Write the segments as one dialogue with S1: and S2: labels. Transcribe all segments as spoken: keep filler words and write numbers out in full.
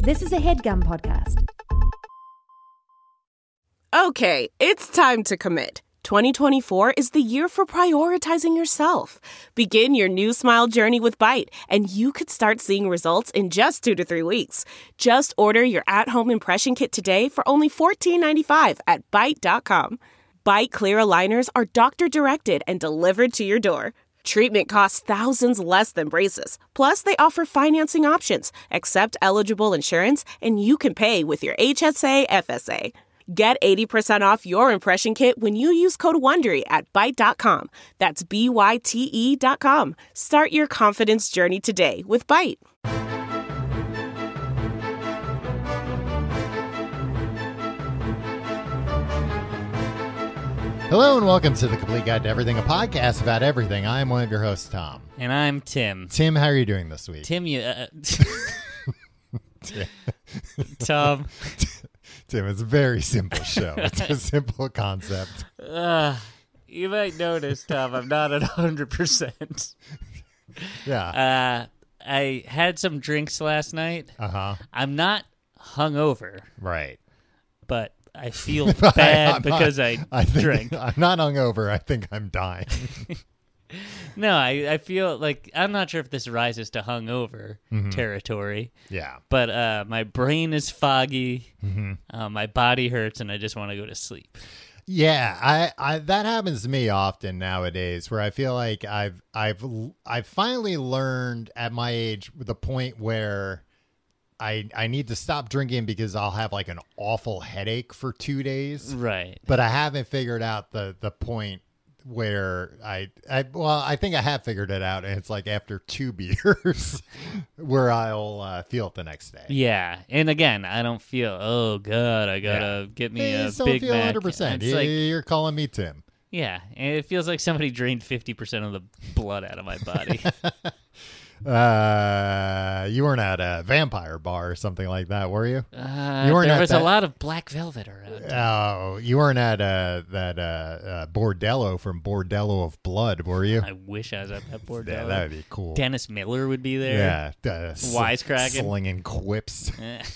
S1: This is a HeadGum podcast.
S2: Okay, it's time to commit. twenty twenty-four is the year for prioritizing yourself. Begin your new smile journey with Byte, and you could start seeing results in just two to three weeks. Just order your at-home impression kit today for only fourteen ninety-five at byte dot com. Byte Clear aligners are doctor-directed and delivered to your door. Treatment costs thousands less than braces. Plus, they offer financing options, accept eligible insurance, and you can pay with your H S A F S A. Get eighty percent off your impression kit when you use code WONDERY at byte dot com. That's B Y T E dot com. Start your confidence journey today with Byte.
S3: Hello and welcome to The Complete Guide to Everything, a podcast about everything. I am one of your hosts, Tom.
S4: And I'm Tim.
S3: Tim, how are you doing this week?
S4: Tim, you... Uh, Tom...
S3: Tim, it's a very simple show. It's a simple concept.
S4: Uh, you might notice, Tom, I'm not at one hundred percent.
S3: Yeah.
S4: Uh, I had some drinks last night.
S3: Uh-huh.
S4: I'm not hungover.
S3: Right.
S4: But I feel bad I, because
S3: not,
S4: I,
S3: I think,
S4: drank.
S3: I'm not hungover. I think I'm dying.
S4: No, I, I feel like I'm not sure if this rises to hungover mm-hmm. territory.
S3: Yeah.
S4: But uh, my brain is foggy,
S3: mm-hmm.
S4: uh, my body hurts, and I just want to go to sleep.
S3: Yeah, I, I that happens to me often nowadays, where I feel like I've I've I've finally learned at my age the point where I I need to stop drinking because I'll have like an awful headache for two days.
S4: Right.
S3: But I haven't figured out the the point where I, I, well, I think I have figured it out, and it's like after two beers where I'll uh, feel it the next day.
S4: Yeah, and again, I don't feel, oh, God, I gotta
S3: yeah.
S4: get me
S3: hey,
S4: a
S3: don't
S4: Big
S3: feel
S4: Mac.
S3: one hundred percent.
S4: It's like,
S3: You're calling me Tim.
S4: Yeah, and it feels like somebody drained fifty percent of the blood out of my body.
S3: Uh, you weren't at a vampire bar or something like that, were you?
S4: Uh,
S3: you weren't
S4: there
S3: at
S4: was
S3: that...
S4: a lot of black velvet around.
S3: Oh, you weren't at uh, that uh, uh, Bordello from Bordello of Blood, were you?
S4: I wish I was at that Bordello.
S3: Yeah, that would be cool.
S4: Dennis Miller would be there.
S3: Yeah, uh,
S4: wisecracking,
S3: slinging quips.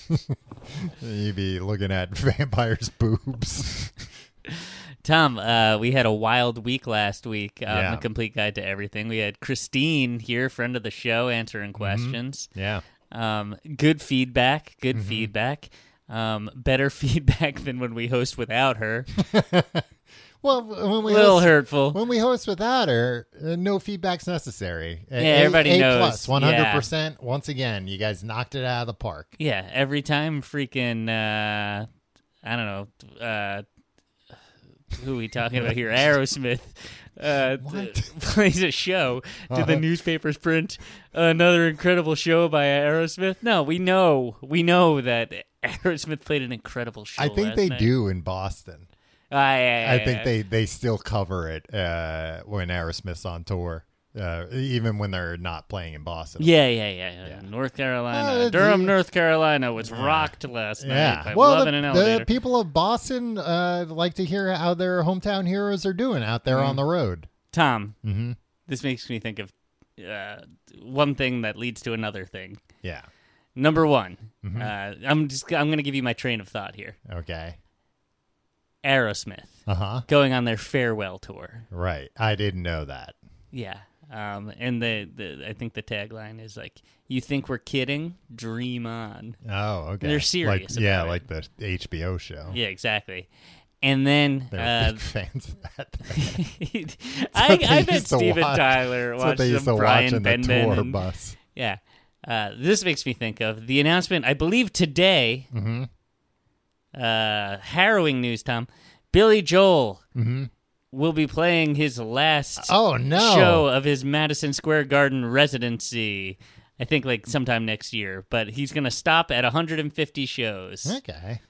S3: You'd be looking at vampires' boobs.
S4: Tom, uh, we had a wild week last week on
S3: yeah.
S4: The Complete Guide to Everything. We had Christine here, friend of the show, answering questions.
S3: Mm-hmm. Yeah.
S4: Um, good feedback. Good
S3: mm-hmm.
S4: feedback. Um, better feedback than when we host without her.
S3: Well, when we
S4: a little
S3: host,
S4: hurtful.
S3: When we host without her, uh, no feedback's necessary.
S4: Yeah, a, everybody
S3: a
S4: knows.
S3: plus, one hundred percent.
S4: Yeah.
S3: Once again, you guys knocked it out of the park.
S4: Yeah, every time freaking, uh, I don't know, uh, who are we talking about here? Aerosmith uh, th- plays a show. Did uh-huh. the newspapers print another incredible show by Aerosmith? No, we know. We know that Aerosmith played an incredible show.
S3: I think
S4: last
S3: they
S4: night.
S3: do in Boston.
S4: Uh, yeah, yeah,
S3: I
S4: yeah,
S3: think
S4: yeah.
S3: they, they still cover it uh, when Aerosmith's on tour, uh, even when they're not playing in Boston.
S4: Yeah, yeah, yeah. yeah. North Carolina. Uh, Durham, the, North Carolina was yeah. rocked last night
S3: yeah.
S4: by
S3: well,
S4: Love
S3: the,
S4: in an Elevator.
S3: The people of Boston uh, like to hear how their hometown heroes are doing out there mm-hmm. on the road.
S4: Tom,
S3: mm-hmm.
S4: this makes me think of uh, one thing that leads to another thing.
S3: Yeah.
S4: Number one,
S3: mm-hmm.
S4: uh, I'm just I'm going to give you my train of thought here.
S3: Okay.
S4: Aerosmith
S3: uh-huh.
S4: going on their farewell tour.
S3: Right. I didn't know that.
S4: Yeah. Um, and the, the I think the tagline is like, you think we're kidding? Dream on.
S3: Oh, okay.
S4: And they're serious
S3: like,
S4: about
S3: yeah,
S4: it.
S3: like the H B O show.
S4: Yeah, exactly. And then
S3: they're
S4: uh,
S3: big fans of that.
S4: I, I bet Steven
S3: watch.
S4: Tyler
S3: That's
S4: watched
S3: what they used
S4: some
S3: to
S4: Brian
S3: watch in
S4: Bendon
S3: the tour
S4: and,
S3: bus.
S4: Yeah. Uh, this makes me think of the announcement, I believe today,
S3: mm-hmm.
S4: uh, harrowing news, Tom. Billy Joel
S3: mm-hmm.
S4: will be playing his last
S3: oh, no.
S4: show of his Madison Square Garden residency. I think like sometime next year, but he's going to stop at one hundred fifty shows.
S3: Okay.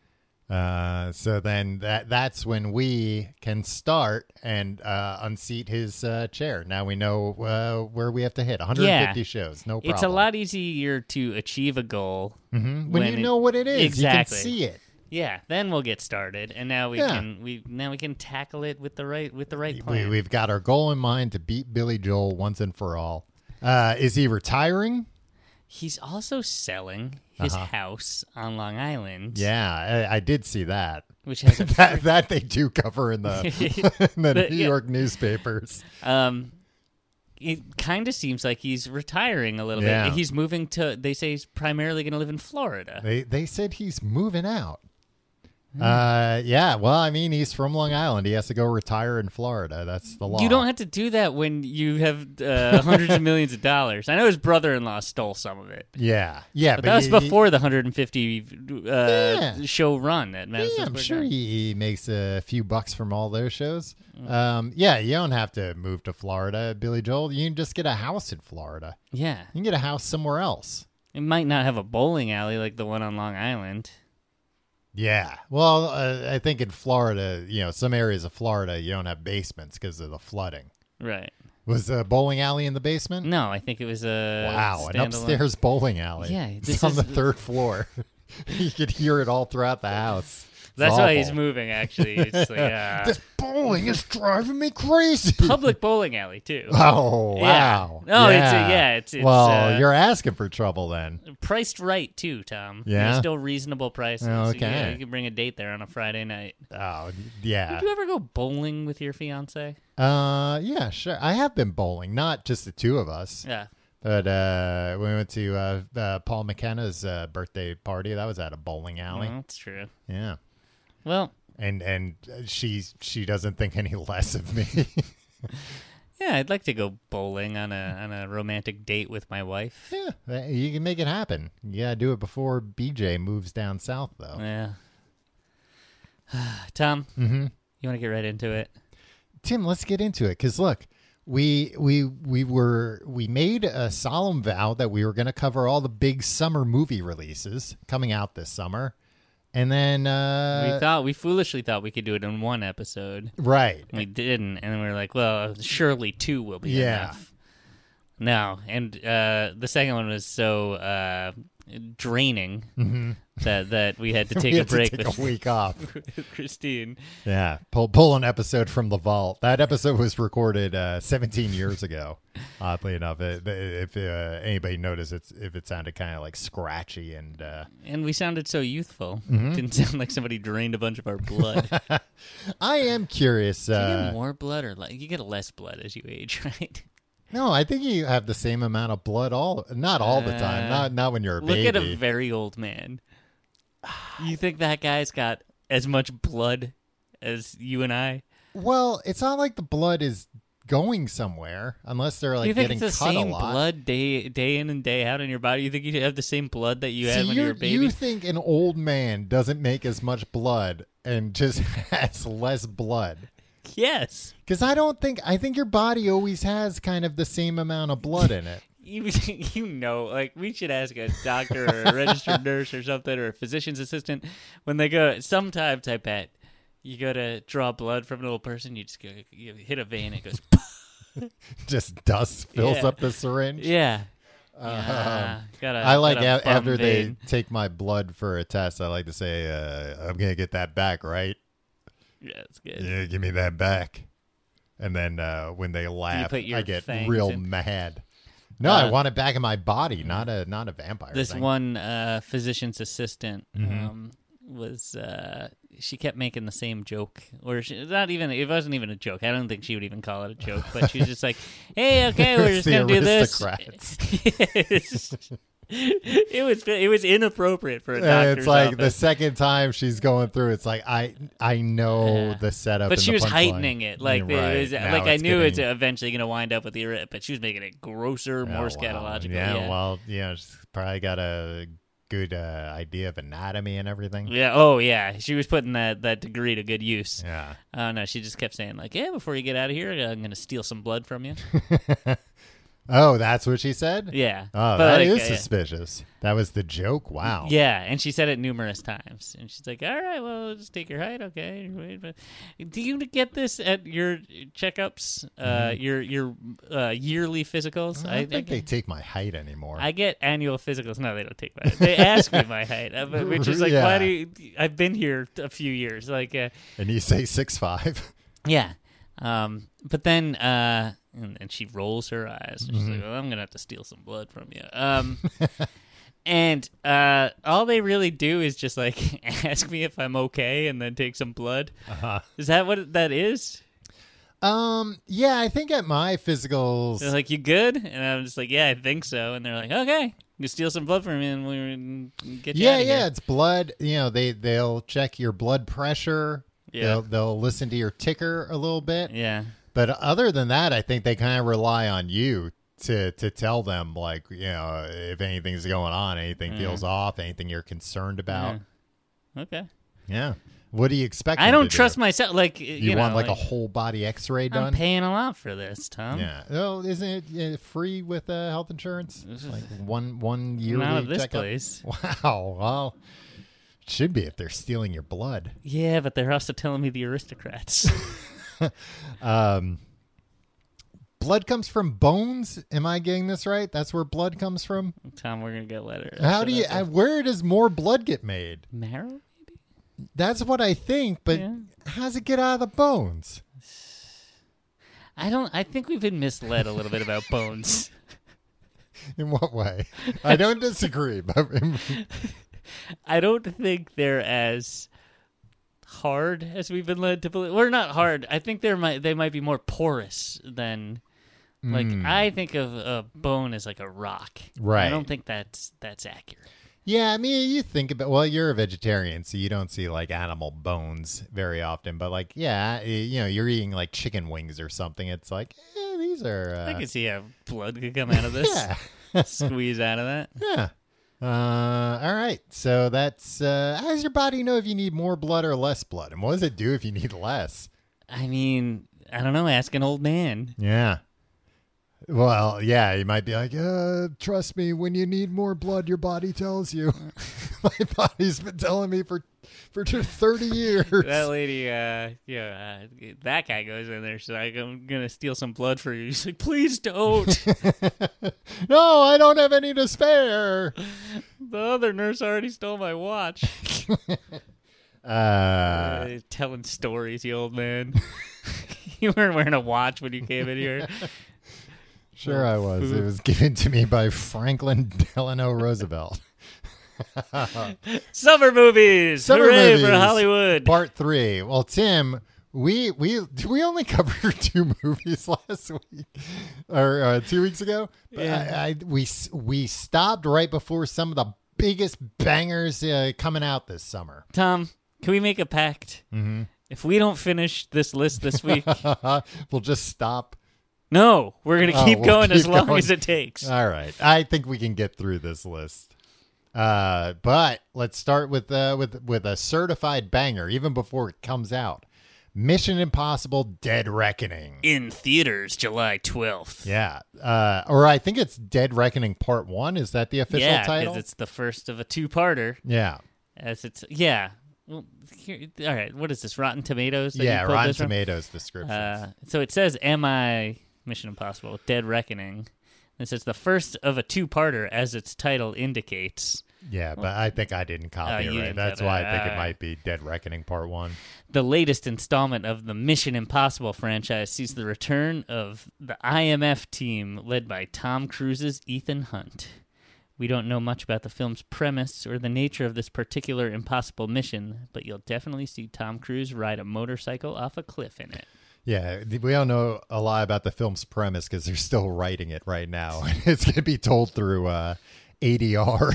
S3: Uh, so then that that's when we can start and uh, unseat his uh, chair. Now we know uh, where we have to hit. one hundred fifty
S4: yeah.
S3: shows, no problem.
S4: It's a lot easier to achieve a goal
S3: mm-hmm. when, when you
S4: it,
S3: know what it is.
S4: Exactly.
S3: You can see it.
S4: Yeah, then we'll get started, and now we
S3: yeah.
S4: can we now we can tackle it with the right with the right plan.
S3: We, we've got our goal in mind to beat Billy Joel once and for all. Uh, is he retiring?
S4: He's also selling his
S3: Uh-huh.
S4: house on Long Island.
S3: Yeah, I, I did see that.
S4: Which has a
S3: that that they do cover in the in the
S4: But,
S3: New
S4: yeah.
S3: York newspapers.
S4: Um, it kind of seems like he's retiring a little
S3: Yeah.
S4: bit. He's moving to. They say he's primarily going to live in Florida.
S3: They they said he's moving out. Uh, yeah. Well, I mean, he's from Long Island. He has to go retire in Florida. That's the law.
S4: You don't have to do that when you have uh, hundreds of millions of dollars. I know his brother-in-law stole some of it,
S3: Yeah, yeah.
S4: but that was
S3: he-
S4: before the one hundred fifty uh,
S3: Yeah.
S4: show run at Madison
S3: Yeah, I'm
S4: Square
S3: sure
S4: Garden.
S3: he, he makes a few bucks from all those shows.
S4: Mm.
S3: Um, yeah, you don't have to move to Florida, Billy Joel. You can just get a house in Florida.
S4: Yeah,
S3: You can get a house somewhere else.
S4: it might not have a bowling alley like the one on Long Island.
S3: Yeah. Well, uh, I think in Florida, you know, some areas of Florida, you don't have basements because of the flooding.
S4: Right.
S3: Was the bowling alley in the basement?
S4: No, I think it was a
S3: Wow, an
S4: standalone-
S3: upstairs bowling alley.
S4: Yeah,
S3: it's
S4: this
S3: on
S4: is-
S3: the third floor. You could hear it all throughout the house. It's
S4: That's why he's
S3: awful.
S4: moving. Actually, it's like uh,
S3: This bowling is driving me crazy.
S4: public bowling alley too.
S3: Oh wow!
S4: Yeah. No, it's a- yeah, it's- it's,
S3: well,
S4: uh,
S3: you're asking for trouble then.
S4: Priced right too, Tom.
S3: Yeah?
S4: They're still reasonable prices.
S3: Oh,
S4: You can-
S3: okay.
S4: you can bring a date there on a Friday night.
S3: Oh yeah.
S4: Would you ever go bowling with your fiance?
S3: Uh, yeah, sure. I have been bowling, not just the two of us,
S4: Yeah.
S3: but uh, we went to uh, uh, Paul McKenna's uh, birthday party. That was at a bowling alley.
S4: Well, that's true.
S3: Yeah,
S4: Well,
S3: and and she she doesn't think any less of me.
S4: yeah, I'd like to go bowling on a on a romantic date with my wife.
S3: Yeah, you can make it happen. You gotta do it before B J moves down south, though.
S4: Yeah. Tom,
S3: Mm-hmm.
S4: you want to get right into it?
S3: Tim, let's get into it because look, we we we were we made a solemn vow that we were going to cover all the big summer movie releases coming out this summer, and then uh,
S4: we thought we foolishly thought we could do it in one episode.
S3: right,
S4: We didn't, and then we were like, "Well, surely two will be
S3: Yeah.
S4: enough." No, and uh, the second one was so uh, draining
S3: mm-hmm.
S4: that that we had to
S3: we
S4: take
S3: had
S4: a break
S3: to take
S4: with,
S3: a week off.
S4: with Christine.
S3: Yeah, pull pull an episode from the vault. That episode was recorded uh, seventeen years ago. Oddly enough, it, if uh, anybody noticed, it's if it sounded kind of like scratchy and. Uh,
S4: And we sounded so youthful.
S3: Mm-hmm.
S4: Didn't sound like somebody drained a bunch of our blood. Do
S3: I am curious.
S4: you
S3: Uh,
S4: get more blood or like you get less blood as you age, right?
S3: no, I think you have the same amount of blood all not all the time.
S4: Uh,
S3: Not not when you're a
S4: Look
S3: baby.
S4: at a very old man. You think that guy's got as much blood as you and I?
S3: Well, it's not like the blood is going somewhere unless they're like
S4: you think
S3: getting
S4: it's the
S3: cut a
S4: same
S3: lot.
S4: blood day day in and day out in your body? You think you have the same blood that you
S3: See,
S4: had when you were
S3: you're-
S4: a baby?
S3: you think an old man doesn't make as much blood and just has less blood?
S4: Yes.
S3: Because I don't think I think your body always has kind of the same amount of blood in it.
S4: You, you know, like we should ask a doctor or a registered nurse or something or a physician's assistant when they go. Sometimes I bet you go to draw blood from an old person, you just go, you hit a vein, it goes.
S3: Just dust fills
S4: Yeah.
S3: up the syringe.
S4: Yeah.
S3: Um,
S4: Yeah, got a-
S3: I like
S4: got a
S3: a-
S4: bum
S3: after
S4: vein.
S3: they take my blood for a test. I like to say, uh, "I'm gonna get that back, right?
S4: Yeah, it's good.
S3: Yeah, give me that back." And then uh, when they laugh,
S4: put your
S3: I get
S4: fangs
S3: real
S4: in?
S3: mad. No, I
S4: Uh,
S3: want it back in my body, not a not a vampire.
S4: This
S3: thing.
S4: one uh, physician's assistant
S3: Mm-hmm.
S4: um, was uh, she kept making the same joke, or she, not even it wasn't even a joke. I don't think she would even call it a joke, but she was just like, "Hey, okay, we're
S3: It's
S4: just
S3: the
S4: gonna do this."
S3: aristocrats.
S4: Yes. It was it was inappropriate for a
S3: And
S4: doctor's
S3: it's like the
S4: office.
S3: second time she's going through. It's like I I know
S4: Yeah.
S3: the setup,
S4: But
S3: and
S4: she
S3: the
S4: was
S3: punchline.
S4: heightening it, like
S3: You're right.
S4: it was,
S3: Now
S4: like I
S3: it's
S4: knew it's
S3: getting-
S4: eventually going to wind up with the iri- but she was making it grosser, more
S3: Oh, wow.
S4: scatological.
S3: Yeah,
S4: Yeah,
S3: well, yeah, she's probably got a good uh, idea of anatomy and everything.
S4: yeah. Oh, yeah. She was putting that, that degree to good use.
S3: Yeah.
S4: Oh no, she just kept saying like, "Yeah, before you get out of here, I'm going to steal some blood from you."
S3: Oh, that's what she said?
S4: Yeah.
S3: Oh,
S4: But,
S3: that
S4: like,
S3: is
S4: uh,
S3: suspicious. That was the joke. Wow.
S4: Yeah, and she said it numerous times, and she's like, "All right, well, just take your height, okay." Wait, but do you get this at your checkups, uh, your your uh, yearly physicals?
S3: I don't think they
S4: get,
S3: take my height anymore.
S4: I get annual physicals. No, they don't take my. They ask me my height, uh, but- which is like,
S3: Yeah.
S4: why do you, I've been here a few years, like, uh,
S3: and you say six five.
S4: yeah. Um, but then uh, And then she rolls her eyes. And she's mm-hmm. like, well, I'm going to have to steal some blood from you. Um, and uh, all they really do is just, like, ask me if I'm okay and then take some blood. Uh-huh. Is that what that is?
S3: Um, yeah, I think at my physicals...
S4: They're like, you good? And I'm just like, yeah, I think so. And they're like, okay, you steal some blood from me and we'll get you
S3: Yeah,
S4: out of
S3: yeah,
S4: here.
S3: it's blood. You know, they, they'll check your blood pressure. Yeah. They'll, they'll listen to your ticker a little bit.
S4: Yeah.
S3: But other than that, I think they kind of rely on you to to tell them, like, you know, if anything's going on, anything mm. feels off, anything you're concerned about.
S4: Yeah. Okay.
S3: Yeah. What do you expect?
S4: I don't trust
S3: do?
S4: myself. Like you,
S3: you
S4: know,
S3: want like,
S4: like
S3: a whole body X-ray done?
S4: I'm paying a lot for this, Tom.
S3: Yeah. Oh, isn't it uh, free with uh, health insurance? Like one one yearly
S4: Not at this
S3: checkup?
S4: place.
S3: Wow. Well, it should be if they're stealing your blood.
S4: Yeah, but they're also telling me the aristocrats.
S3: um, blood comes from bones. Am I getting this right? That's where blood comes from.
S4: Tom, we're gonna get later.
S3: How do you? Uh, where does more blood get made?
S4: Marrow.
S3: That's what I think, but yeah. How does it get out of the bones?
S4: I don't. I think we've been misled a little bit about bones.
S3: In what way? I don't disagree, but
S4: I don't think they're as hard as we've been led to believe. Or not hard. I think they might. They might be more porous than. Like mm. I think of a bone as like a rock.
S3: Right.
S4: I don't think that's that's accurate.
S3: Yeah, I mean, you think about, well, you're a vegetarian, so you don't see, like, animal bones very often. But, like, yeah, you know, you're eating, like, chicken wings or something. It's like, eh, these are... Uh...
S4: I can see how blood could come out of this. Yeah. Squeeze out of that.
S3: Yeah. Uh, all right. So that's... Uh, how does your body know if you need more blood or less blood? And what does it do if you need less?
S4: I mean, I don't know. Ask an old man.
S3: Yeah. Well, yeah, you might be like, uh, trust me, when you need more blood, your body tells you. My body's been telling me for for thirty years.
S4: That lady, uh, yeah, uh, that guy goes in there. She's like, I'm going to steal some blood for you. He's like, please don't.
S3: No, I don't have any to spare.
S4: The other nurse already stole my watch.
S3: uh,
S4: uh, telling stories, you old man. You weren't wearing a watch when you came in here.
S3: Sure I was. Food. It was given to me by Franklin Delano Roosevelt.
S4: Summer movies!
S3: Summer
S4: Hooray
S3: movies,
S4: for Hollywood!
S3: Part three. Well, Tim, we we we only covered two movies last week, or uh, two weeks ago.
S4: Yeah.
S3: I, I, we, we stopped right before some of the biggest bangers uh, coming out this summer.
S4: Tom, can we make a pact?
S3: Mm-hmm.
S4: If we don't finish this list this week...
S3: we'll just stop.
S4: No, we're going to
S3: oh,
S4: keep
S3: we'll
S4: going
S3: keep
S4: as long
S3: going.
S4: as it takes.
S3: All right. I think we can get through this list. Uh, but let's start with uh, with with a certified banger, even before it comes out. Mission Impossible: Dead Reckoning.
S4: In theaters, July twelfth.
S3: Yeah. Uh, or I think it's Dead Reckoning Part One. Is that the official
S4: yeah,
S3: title?
S4: Yeah, because it's the first of a two-parter.
S3: Yeah.
S4: As it's yeah. Well, here, all right. What is this? Rotten Tomatoes? That
S3: yeah,
S4: you
S3: Rotten Tomatoes descriptions.
S4: Uh, so it says, "M I Mission Impossible: Dead Reckoning." It says the first of a two-parter, as its title indicates.
S3: Yeah, but I think I didn't copy
S4: oh,
S3: it right.
S4: Didn't
S3: That's why I think
S4: uh,
S3: it might be Dead Reckoning Part One.
S4: The latest installment of the Mission Impossible franchise sees the return of the I M F team led by Tom Cruise's Ethan Hunt. We don't know much about the film's premise or the nature of this particular impossible mission, but you'll definitely see Tom Cruise ride a motorcycle off a cliff in it.
S3: Yeah, we don't know a lot about the film's premise because they're still writing it right now. It's going to be told through uh, A D R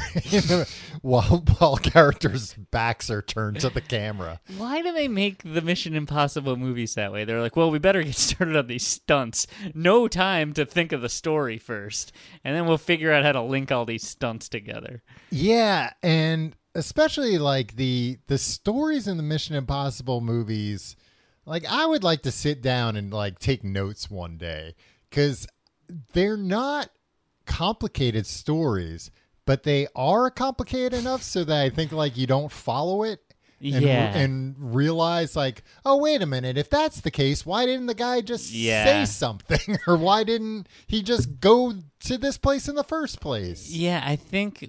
S3: while, while characters' backs are turned to the camera.
S4: Why do they make the Mission Impossible movies that way? They're like, well, we better get started on these stunts. No time to think of the story first, and then we'll figure out how to link all these stunts together.
S3: Yeah, and especially like the the stories in the Mission Impossible movies. Like, I would like to sit down and, like, take notes one day because they're not complicated stories, but they are complicated enough so that I think, like, you don't follow it and,
S4: yeah.
S3: and realize, like, oh, wait a minute. If that's the case, why didn't the guy just
S4: yeah.
S3: say something? Or why didn't he just go to this place in the first place?
S4: Yeah, I think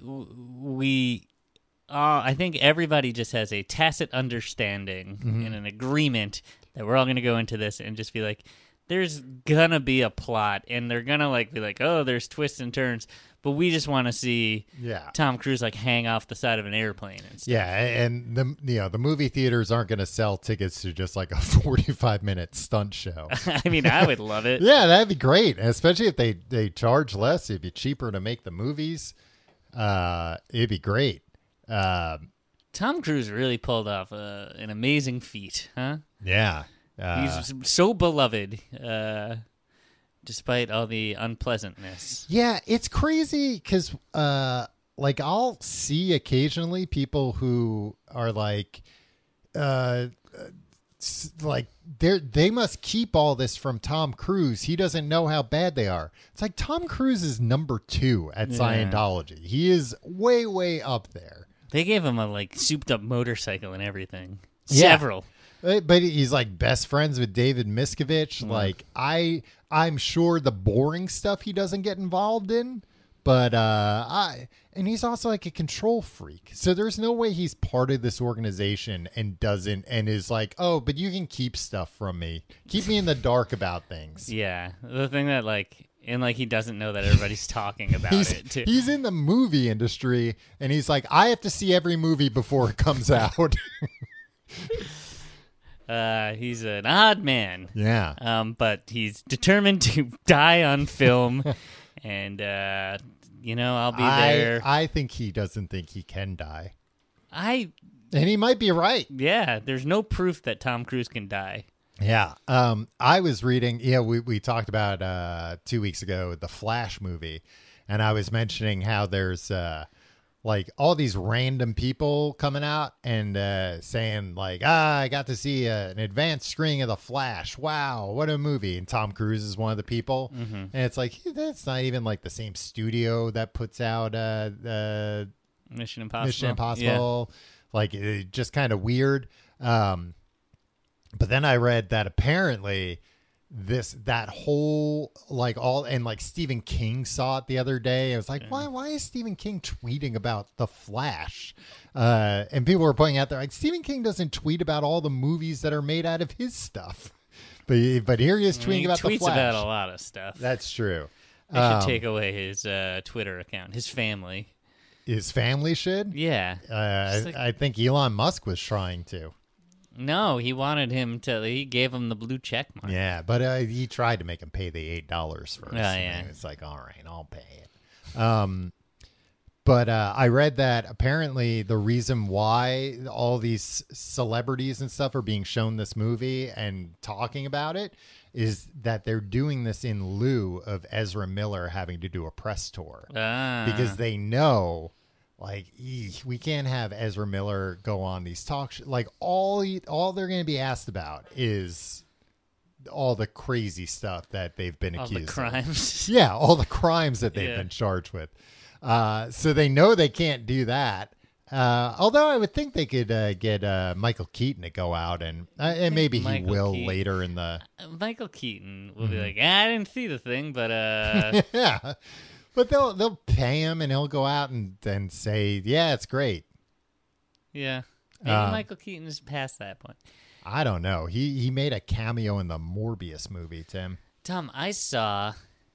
S4: we... Uh, I think everybody just has a tacit understanding mm-hmm. and an agreement that we're all going to go into this and just be like, there's gonna be a plot, and they're gonna like be like, oh, there's twists and turns, but we just want to see
S3: Yeah.
S4: Tom Cruise like hang off the side of an airplane and stuff.
S3: Yeah, and the you know the movie theaters aren't going to sell tickets to just like a forty-five minute stunt show.
S4: I mean, I would love it.
S3: Yeah, that'd be great, especially if they they charge less. It'd be cheaper to make the movies. Uh, it'd be great. Um,
S4: Tom Cruise really pulled off uh, an amazing feat, huh?
S3: yeah, uh,
S4: He's so beloved, uh, despite all the unpleasantness.
S3: yeah. It's crazy because uh, like I'll see occasionally people who are like, uh, s- like they they must keep all this from Tom Cruise. He doesn't know how bad they are. It's like Tom Cruise is number two at
S4: Yeah.
S3: Scientology. He is way way up there.
S4: They gave him a like souped up motorcycle and everything.
S3: Yeah.
S4: Several.
S3: Uh, But he's like best friends with David Miscavige. Like I, I'm sure the boring stuff he doesn't get involved in, but uh, I and he's also like a control freak. So there's no way he's part of this organization and doesn't and is like, oh, but you can keep stuff from me, keep me in the dark about things.
S4: Yeah, the thing that like, and like he doesn't know that everybody's talking about
S3: He's,
S4: it too.
S3: he's in the movie industry and he's like, I have to see every movie before it comes out.
S4: Uh, he's an odd man.
S3: Yeah.
S4: Um, but he's determined to die on film, and uh, you know, I'll be there.
S3: I, I think he doesn't think he can die.
S4: I
S3: And he might be right.
S4: yeah, there's no proof that Tom Cruise can die.
S3: Yeah. Um, I was reading, yeah, we, we talked about uh, two weeks ago, the Flash movie. And I was mentioning how there's uh, like all these random people coming out and uh, saying like, ah, I got to see uh, an advanced screening of the Flash. Wow, what a movie. And Tom Cruise is one of the people.
S4: Mm-hmm.
S3: And it's like, that's not even like the same studio that puts out uh, uh,
S4: Mission Impossible.
S3: Mission Impossible. Like, it, just kind of weird. Um, but then I read that apparently this that whole like all and like Stephen King saw it the other day. I was like, why why is Stephen King tweeting about the Flash? Uh, and people were pointing out there like Stephen King doesn't tweet about all the movies that are made out of his stuff. But but here he is tweeting
S4: He
S3: about the
S4: tweets
S3: Flash.
S4: about a lot of stuff.
S3: That's true.
S4: They should
S3: Um,
S4: take away his uh, Twitter account. His family.
S3: His family should.
S4: Yeah.
S3: Uh,
S4: Just like-
S3: I, I think Elon Musk was trying to.
S4: No, he wanted him to. He gave him the blue check mark.
S3: Yeah, but uh, he tried to make him pay the eight dollars first.
S4: Oh, yeah.
S3: And it's like, all right, I'll pay it. Um, but uh, I read that apparently the reason why all these celebrities and stuff are being shown this movie and talking about it is that they're doing this in lieu of Ezra Miller having to do a press tour
S4: Ah.
S3: because they know. Like, eesh, we can't have Ezra Miller go on these talk sh- like all he, all they're going to be asked about is all the crazy stuff that they've been
S4: all
S3: accused
S4: the
S3: of.
S4: crimes.
S3: Yeah, all the crimes that they've
S4: Yeah.
S3: been charged with. Uh, so they know they can't do that. Uh, although I would think they could uh, get uh, Michael Keaton to go out and uh, and maybe
S4: Michael
S3: he will
S4: Keaton-
S3: later in the
S4: Michael Keaton will
S3: Mm-hmm.
S4: be like, ah, I didn't see the thing, but uh,
S3: yeah. But they'll they'll pay him and he'll go out and, and say, yeah, it's great.
S4: yeah. Maybe
S3: Um,
S4: Michael Keaton is past that point.
S3: I don't know. He he made a cameo in the Morbius movie, Tim.
S4: Tom, I saw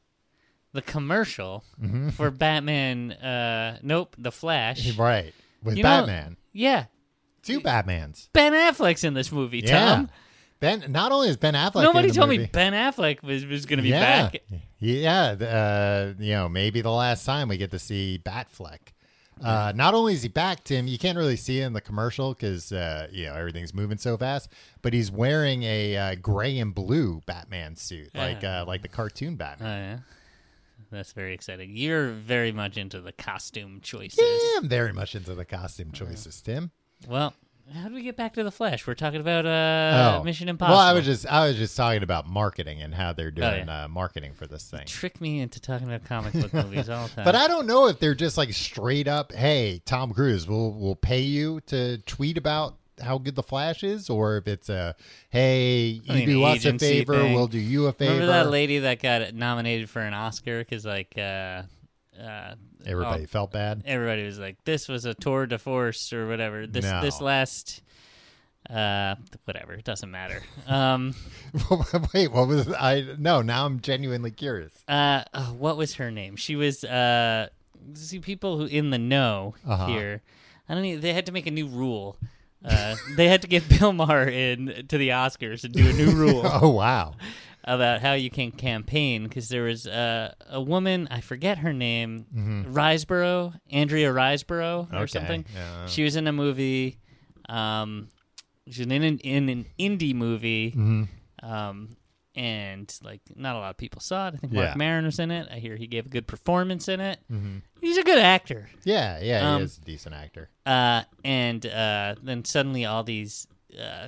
S4: the commercial
S3: Mm-hmm.
S4: for Batman. Uh, nope, The Flash.
S3: Right. With
S4: You know-
S3: Batman.
S4: Yeah,
S3: Two Batmans.
S4: Ben Affleck's in this movie.
S3: Yeah.
S4: Tom,
S3: Ben not only is Ben Affleck
S4: nobody
S3: in the
S4: told me
S3: movie,
S4: Ben Affleck was was going to be
S3: yeah,
S4: back.
S3: Yeah, uh, you know, maybe the last time we get to see Batfleck. Uh, not only is he back, Tim, you can't really see it in the commercial because uh, you know everything's moving so fast. But he's wearing a uh, gray and blue Batman suit, like uh, like the cartoon
S4: Oh
S3: Batman.
S4: yeah, that's very exciting. You're very much into the costume choices.
S3: Yeah, I'm very much into the costume choices, Tim.
S4: Well, how do we get back to the Flash? We're talking about uh,
S3: Oh.
S4: Mission Impossible.
S3: Well, I was just I was just talking about marketing and how they're doing
S4: Oh, yeah.
S3: uh, marketing for this thing.
S4: Trick me into talking about comic book movies all the time.
S3: But I don't know if they're just like straight up, hey, Tom Cruise, we'll we'll pay you to tweet about how good the Flash is, or if it's a hey, you
S4: I mean,
S3: do us a
S4: agency
S3: favor,
S4: thing.
S3: we'll do you a favor.
S4: Remember that lady that got nominated for an Oscar because like uh, uh,
S3: Everybody
S4: oh,
S3: felt bad.
S4: everybody was like, "This was a tour de force or whatever." This
S3: No.
S4: this last Uh, whatever. It doesn't matter. Um,
S3: Wait, what was I? No, now I'm genuinely curious.
S4: uh, oh, what was her name? She was uh, see people who in the know
S3: Uh-huh.
S4: here. I don't. Even, they had to make a new rule. Uh, they had to get Bill Maher in to the Oscars and do a new rule
S3: Oh wow.
S4: about how you can campaign, because there was uh, a woman, I forget her name, mm-hmm. Riseborough, Andrea Riseborough or
S3: Okay,
S4: something.
S3: yeah.
S4: She was in a movie. Um, she was in an, in an indie movie,
S3: Mm-hmm.
S4: um, and like not a lot of people saw it. I think
S3: Yeah.
S4: Mark Maron was in it. I hear he gave a good performance in it.
S3: Mm-hmm.
S4: He's a good actor.
S3: Yeah, yeah,
S4: Um,
S3: he is a decent actor.
S4: Uh, and uh, then suddenly all these uh,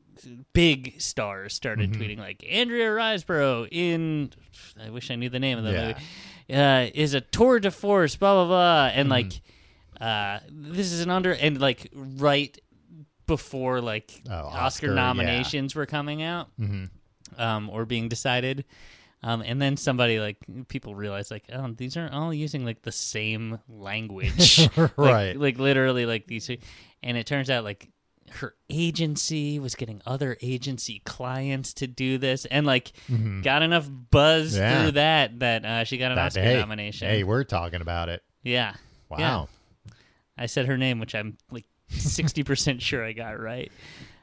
S4: big stars started
S3: Mm-hmm.
S4: tweeting like Andrea Riseborough in. I wish I knew the name of the
S3: Yeah.
S4: movie. Uh, is a tour de force, blah blah blah, and
S3: Mm-hmm.
S4: like, uh, this is an under and like right before like
S3: Oh,
S4: Oscar,
S3: Oscar,
S4: nominations were coming out,
S3: Mm-hmm.
S4: um, or being decided. Um, and then somebody like people realize like, oh, these are all using like the same language, Like-
S3: Right.
S4: Like, literally like these, and it turns out like her agency was getting other agency clients to do this, and like got enough buzz
S3: Mm-hmm. Yeah.
S4: through that that uh, she got an
S3: That-
S4: Oscar
S3: hey,
S4: nomination.
S3: Hey, we're talking about it.
S4: Yeah,
S3: Wow.
S4: Yeah. I said her name, which I'm like sixty percent sure I got right.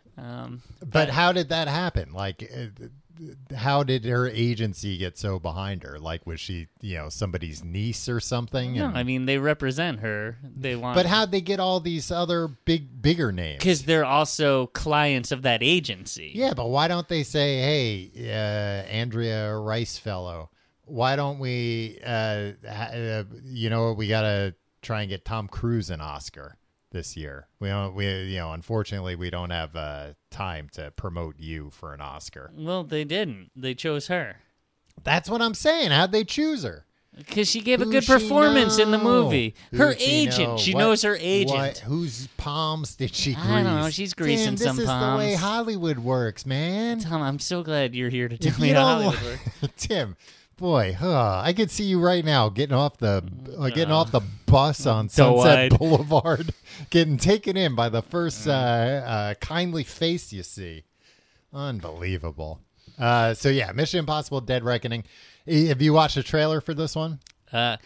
S4: Um,
S3: But how did that happen? Like, uh, how did her agency get so behind her? Like, was she, you know, somebody's niece or something?
S4: no,
S3: And-
S4: I mean they represent her. They want,
S3: but how'd they get all these other big, bigger names?
S4: because they're also clients of that agency.
S3: Yeah, but why don't they say, hey, uh, Andrea Rice fellow, why don't we, uh, ha- uh, you know, we got to try and get Tom Cruise an Oscar this year. We don't, we, you know, unfortunately, we don't have uh, time to promote you for an Oscar.
S4: Well, they didn't. They chose her
S3: That's what I'm saying. How'd they choose her?
S4: because she gave a
S3: Who'd
S4: good
S3: she
S4: performance in the
S3: know?
S4: movie. Her
S3: Who'd she
S4: agent.
S3: know?
S4: She
S3: What-
S4: knows her agent.
S3: What, whose palms did she grease?
S4: I don't know. She's greasing
S3: Tim,
S4: some
S3: this is the way
S4: palms.
S3: Hollywood works, man.
S4: Tom, I'm so glad you're here to tell
S3: If
S4: me
S3: you
S4: how
S3: don't
S4: Hollywood
S3: li-
S4: works.
S3: Tim, boy, huh, I could see you right now getting off the uh, getting off the bus on Sunset
S4: Doe-eyed.
S3: Boulevard, getting taken in by the first uh, uh, kindly face you see. Unbelievable. Uh, so yeah, Mission Impossible: Dead Reckoning. Eh, Have you watched the trailer for this one?
S4: Uh,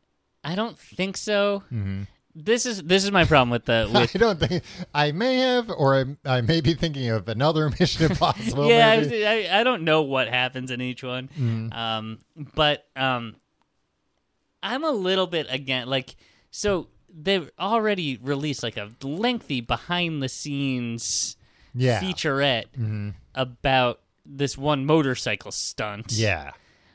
S4: I don't think so. This is this is my problem with the with
S3: I don't think I may have, or I, I may be thinking of another Mission Impossible.
S4: yeah, I,
S3: maybe.
S4: was- I I don't know what happens in each one,
S3: Mm-hmm.
S4: um, but um, I'm a little bit again like so they already released like a lengthy behind the scenes
S3: Yeah. Mm-hmm.
S4: featurette about this one motorcycle stunt,
S3: Yeah.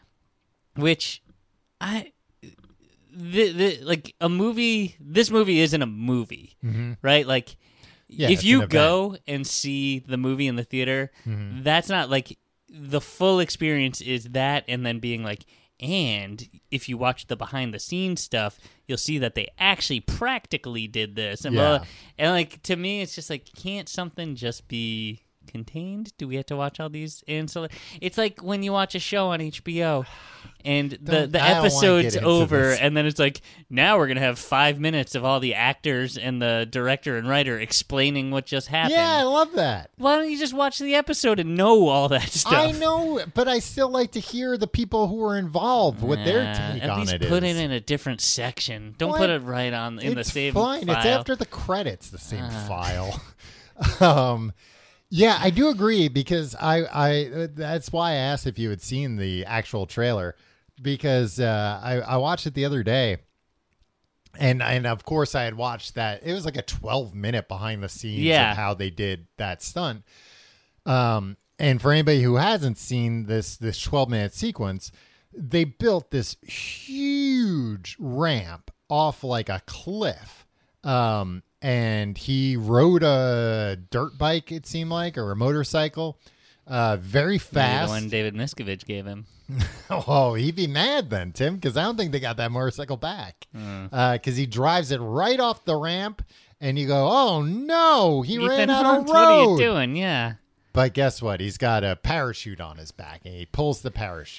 S4: which I. The, the, like a movie, this movie isn't a movie, right? Like,
S3: Yeah,
S4: if
S3: it's
S4: you
S3: an event.
S4: go and see the movie in the theater,
S3: Mm-hmm.
S4: that's not like the full experience is that, and then being like, and if you watch the behind the scenes stuff, you'll see that they actually practically did this, and blah,
S3: Yeah.
S4: blah. And like to me, it's just like, can't something just be contained? Do we have to watch all these ancillary? It's like when you watch a show on H B O and the,
S3: Don't-
S4: the
S3: I don't wanna
S4: episode's
S3: get into
S4: over
S3: this.
S4: and then it's like, now we're gonna have five minutes of all the actors and the director and writer explaining what just happened.
S3: Yeah, I love that.
S4: Why don't you just watch the episode and know all that stuff?
S3: I know, but I still like to hear the people who are involved, what their
S4: Nah,
S3: take
S4: at
S3: on
S4: least
S3: it
S4: put
S3: is.
S4: it in a different section. Don't
S3: What?
S4: put it right on in
S3: it's
S4: the same
S3: fine.
S4: file.
S3: It's after the credits, the same
S4: Ah.
S3: file. um, yeah, I do agree because I, I that's why I asked if you had seen the actual trailer because uh, I, I watched it the other day. And and of course I had watched that. It was like a twelve minute behind the scenes
S4: Yeah.
S3: of how they did that stunt. Um, and for anybody who hasn't seen this this twelve minute sequence, they built this huge ramp off like a cliff. Um, and he rode a dirt bike, it seemed like, or a motorcycle, uh, very
S4: Maybe
S3: fast.
S4: the one David Miscavige gave him.
S3: Oh, he'd be mad then, Tim, because I don't think they got that motorcycle back. Because he drives it right off the ramp, and you go, "Oh no, he
S4: Ethan
S3: ran out
S4: Hunt,
S3: of
S4: what are you
S3: road."
S4: doing? Yeah.
S3: But guess what? He's got a parachute on his back, and he pulls the parachute.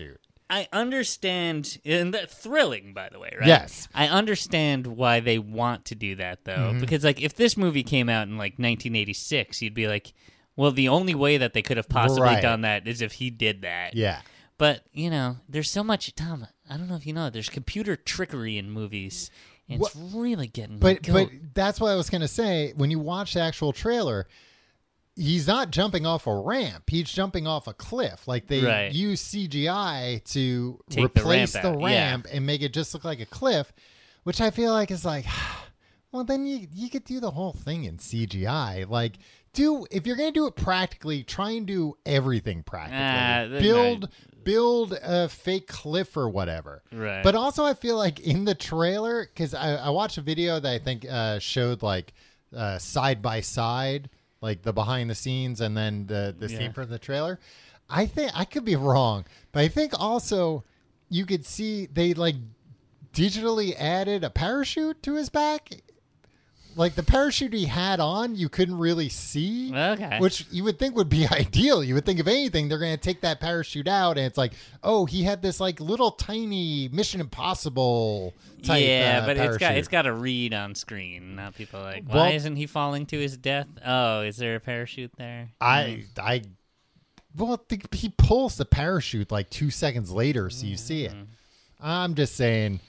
S4: I understand, and that's thrilling, by the way, right?
S3: Yes.
S4: I understand why they want to do that, though,
S3: Mm-hmm.
S4: because like if this movie came out in like nineteen eighty-six, you'd be like, well, the only way that they could have possibly
S3: Right.
S4: done that is if he did that.
S3: Yeah.
S4: But you know, there's so much, Tom. I don't know if you know, there's computer trickery in movies, and it's really getting.
S3: But
S4: go-
S3: but that's what I was gonna say. When you watch the actual trailer, he's not jumping off a ramp. He's jumping off a cliff. Like they
S4: Right.
S3: use C G I to
S4: Take the
S3: replace
S4: ramp
S3: the
S4: out,
S3: ramp,
S4: yeah.
S3: and make it just look like a cliff, which I feel like is like, well, then you you could do the whole thing in C G I. Like, do if you're gonna do it practically, try and do everything practically.
S4: Ah, they're
S3: build
S4: not-
S3: build a fake cliff or whatever.
S4: Right.
S3: But also, I feel like in the trailer, because I, I watched a video that I think uh, showed like uh, side by side, like the behind the scenes, and then the the
S4: Yeah.
S3: scene from the trailer. I think I could be wrong, but I think also you could see they like digitally added a parachute to his back. Like the parachute he had on, you couldn't really see.
S4: Okay.
S3: Which you would think would be ideal. You would think if anything, they're going to take that parachute out, and it's like, oh, he had this like little tiny Mission Impossible type.
S4: yeah,
S3: uh,
S4: but it's got
S3: parachute.
S4: it's got to read on screen. Now people are like, why
S3: Well-
S4: isn't he falling to his death? Oh, is there a parachute there?
S3: I I. Well, the, he pulls the parachute like two seconds later, so you see it. I'm just saying,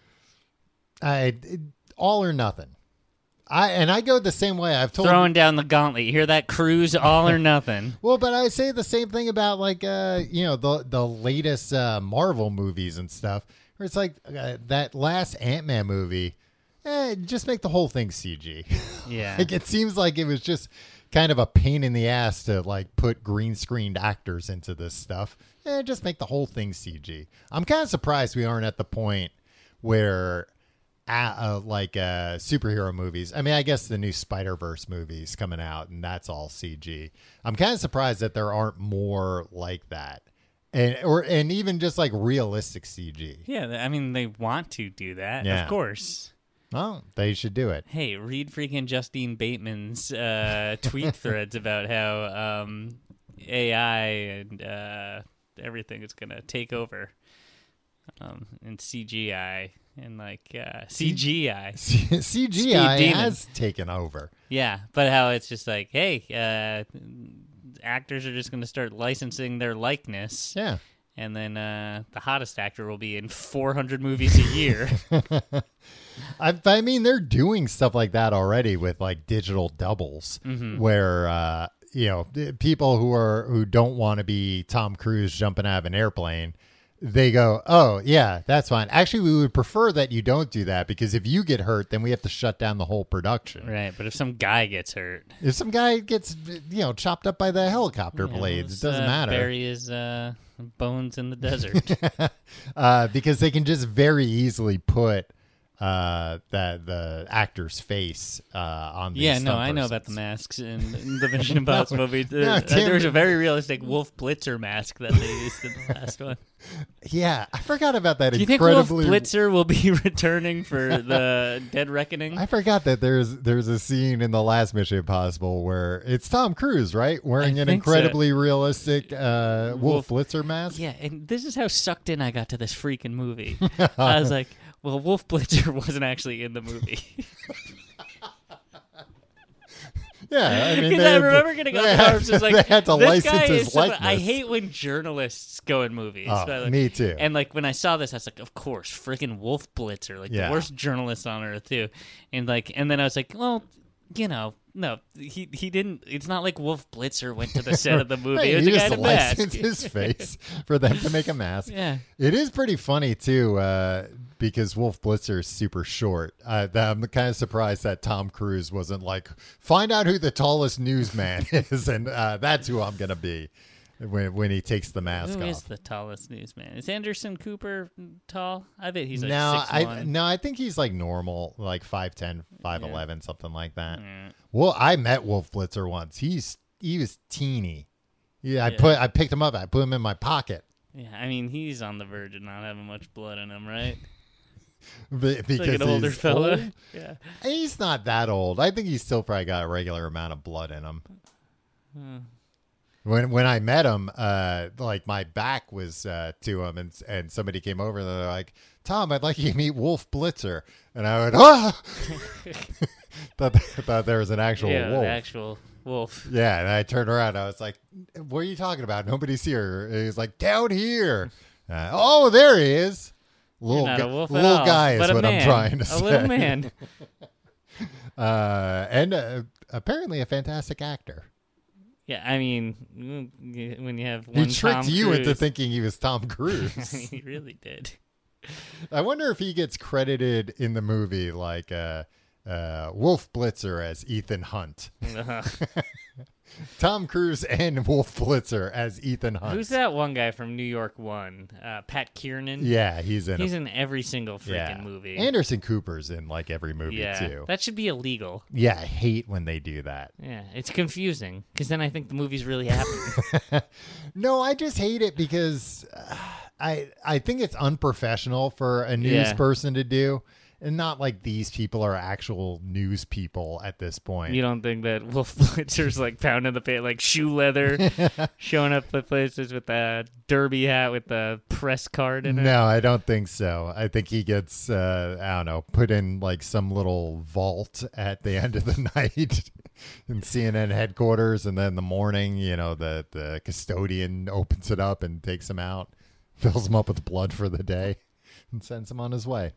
S3: I it, all or nothing. I and I go the same way. I've told
S4: Throwing down the gauntlet. You hear that? Cruise all or nothing.
S3: Well, but I say the same thing about like uh you know the the latest uh, Marvel movies and stuff. Where it's like uh, that last Ant-Man movie, eh, just make the whole thing C G.
S4: Yeah.
S3: Like it seems like it was just kind of a pain in the ass to like put green screened actors into this stuff. Eh, just make the whole thing C G. I'm kind of surprised we aren't at the point where uh, uh, like uh, superhero movies. I mean, I guess the new Spider-Verse movies coming out, and that's all C G. I'm kind of surprised that there aren't more like that, and or and even just like realistic C G.
S4: Yeah, I mean, they want to do that,
S3: Yeah.
S4: of course.
S3: Well, they should do it.
S4: Hey, read freaking Justine Bateman's uh, tweet threads about how um, A I and uh, everything is going to take over um, and C G I and like uh, C G I.
S3: C G I
S4: Steve Demon.
S3: has taken over.
S4: Yeah, but how it's just like, hey, uh, actors are just going to start licensing their likeness.
S3: Yeah.
S4: And then uh, the hottest actor will be in four hundred movies a year.
S3: I, I mean, they're doing stuff like that already with like digital doubles,
S4: Mm-hmm.
S3: where uh, you know people who are who don't want to be Tom Cruise jumping out of an airplane, they go, "Oh yeah, that's fine." Actually, we would prefer that you don't do that because if you get hurt, then we have to shut down the whole production.
S4: Right, but if some guy gets hurt,
S3: If some guy gets you know chopped up by the helicopter
S4: yeah,
S3: blades,
S4: let's,
S3: it doesn't
S4: uh,
S3: matter.
S4: Bury his uh, bones in the desert.
S3: uh, because they can just very easily put uh, that the actor's face uh, on. These
S4: yeah, no,
S3: stunt
S4: I know about the
S3: persons.
S4: masks in, in the Mission Impossible movie.
S3: no,
S4: Uh,
S3: Tim-
S4: there was a very realistic Wolf Blitzer mask that they used in the last one.
S3: Yeah, I forgot about that.
S4: Do you think Wolf
S3: incredibly.
S4: Blitzer will be returning for the Dead Reckoning?
S3: I forgot that there's there's a scene in the last Mission Impossible where it's Tom Cruise, right, wearing
S4: I
S3: an
S4: think so.
S3: incredibly realistic uh, Wolf,
S4: Wolf-
S3: Blitzer mask.
S4: Yeah, and this is how sucked in I got to this freaking movie. I was like, well, Wolf Blitzer wasn't actually in the movie.
S3: Yeah, I mean,
S4: Because
S3: they
S4: I
S3: had to-
S4: remember getting
S3: they
S4: on
S3: had-
S4: arms. It's like,
S3: they had to
S4: this
S3: license
S4: guy
S3: his
S4: is so-
S3: likeness.
S4: I hate when journalists go in movies.
S3: Oh,
S4: but, like-
S3: me too.
S4: And like when I saw this, I was like, of course, freaking Wolf Blitzer, like
S3: Yeah.
S4: the worst journalist on earth too. And like, and then I was like, well, you know, no, he he didn't. It's not like Wolf Blitzer went to the set of the movie.
S3: Hey,
S4: it was
S3: he
S4: a guy
S3: just
S4: in a mask.
S3: licensed his face for them to make a mask.
S4: Yeah.
S3: It is pretty funny too, uh, because Wolf Blitzer is super short. Uh, I'm kind of surprised that Tom Cruise wasn't like, find out who the tallest newsman is, and uh, that's who I'm gonna be when when he takes the mask
S4: Who
S3: off.
S4: is the tallest newsman? Is Anderson Cooper tall? I bet he's like
S3: no,
S4: six
S3: I
S4: one.
S3: no, I think he's like normal, like five ten, five eleven, something like that.
S4: Mm.
S3: Well, I met Wolf Blitzer once. He's he was teeny. Yeah, I
S4: Yeah.
S3: put I picked him up. I put him in my pocket.
S4: Yeah, I mean, he's on the verge of not having much blood in him, right?
S3: Be- Because
S4: Like an older
S3: he's
S4: fella.
S3: old.
S4: Yeah.
S3: He's not that old. I think he's still probably got a regular amount of blood in him. When when I met him, uh, like my back was uh, to him, and and somebody came over and they're like, "Tom, I'd like you to meet Wolf Blitzer," and I went, "Ah!" thought thought there was an actual
S4: yeah,
S3: wolf.
S4: an actual wolf.
S3: Yeah, and I turned around. I was like, "What are you talking about? Nobody's here." And he's like, "Down here." Uh, oh, there he is. Little,
S4: Not
S3: gu-
S4: a wolf at
S3: little
S4: all,
S3: guy is
S4: but a
S3: what
S4: man,
S3: I'm trying to
S4: a
S3: say.
S4: little man.
S3: uh, and uh, apparently a fantastic actor.
S4: Yeah, I mean, when you have one
S3: He tricked
S4: Tom
S3: you
S4: Cruise,
S3: into thinking he was Tom Cruise.
S4: he really did.
S3: I wonder if he gets credited in the movie like uh, uh, Wolf Blitzer as Ethan Hunt.
S4: Uh-huh.
S3: Tom Cruise and Wolf Blitzer as Ethan Hunt.
S4: Who's that one guy from New York One? Uh, Pat Kiernan?
S3: Yeah, he's in
S4: He's
S3: a,
S4: in every single freaking
S3: yeah.
S4: movie.
S3: Anderson Cooper's in like every movie
S4: yeah,
S3: too.
S4: that should be illegal.
S3: Yeah, I hate when they do that.
S4: Yeah, it's confusing because then I think the movie's really happening.
S3: No, I just hate it because uh, I I think it's unprofessional for a news
S4: Yeah.
S3: person to do. And not like these people are actual news people at this point.
S4: You don't think that Wolf Blitzer's like pounding the pit, like shoe leather, showing up at places with a derby hat with the press card in it?
S3: No, I don't think so. I think he gets, uh, I don't know, put in like some little vault at the end of the night in C N N headquarters. And then in the morning, you know, the, the custodian opens it up and takes him out, fills him up with blood for the day, and sends him on his way.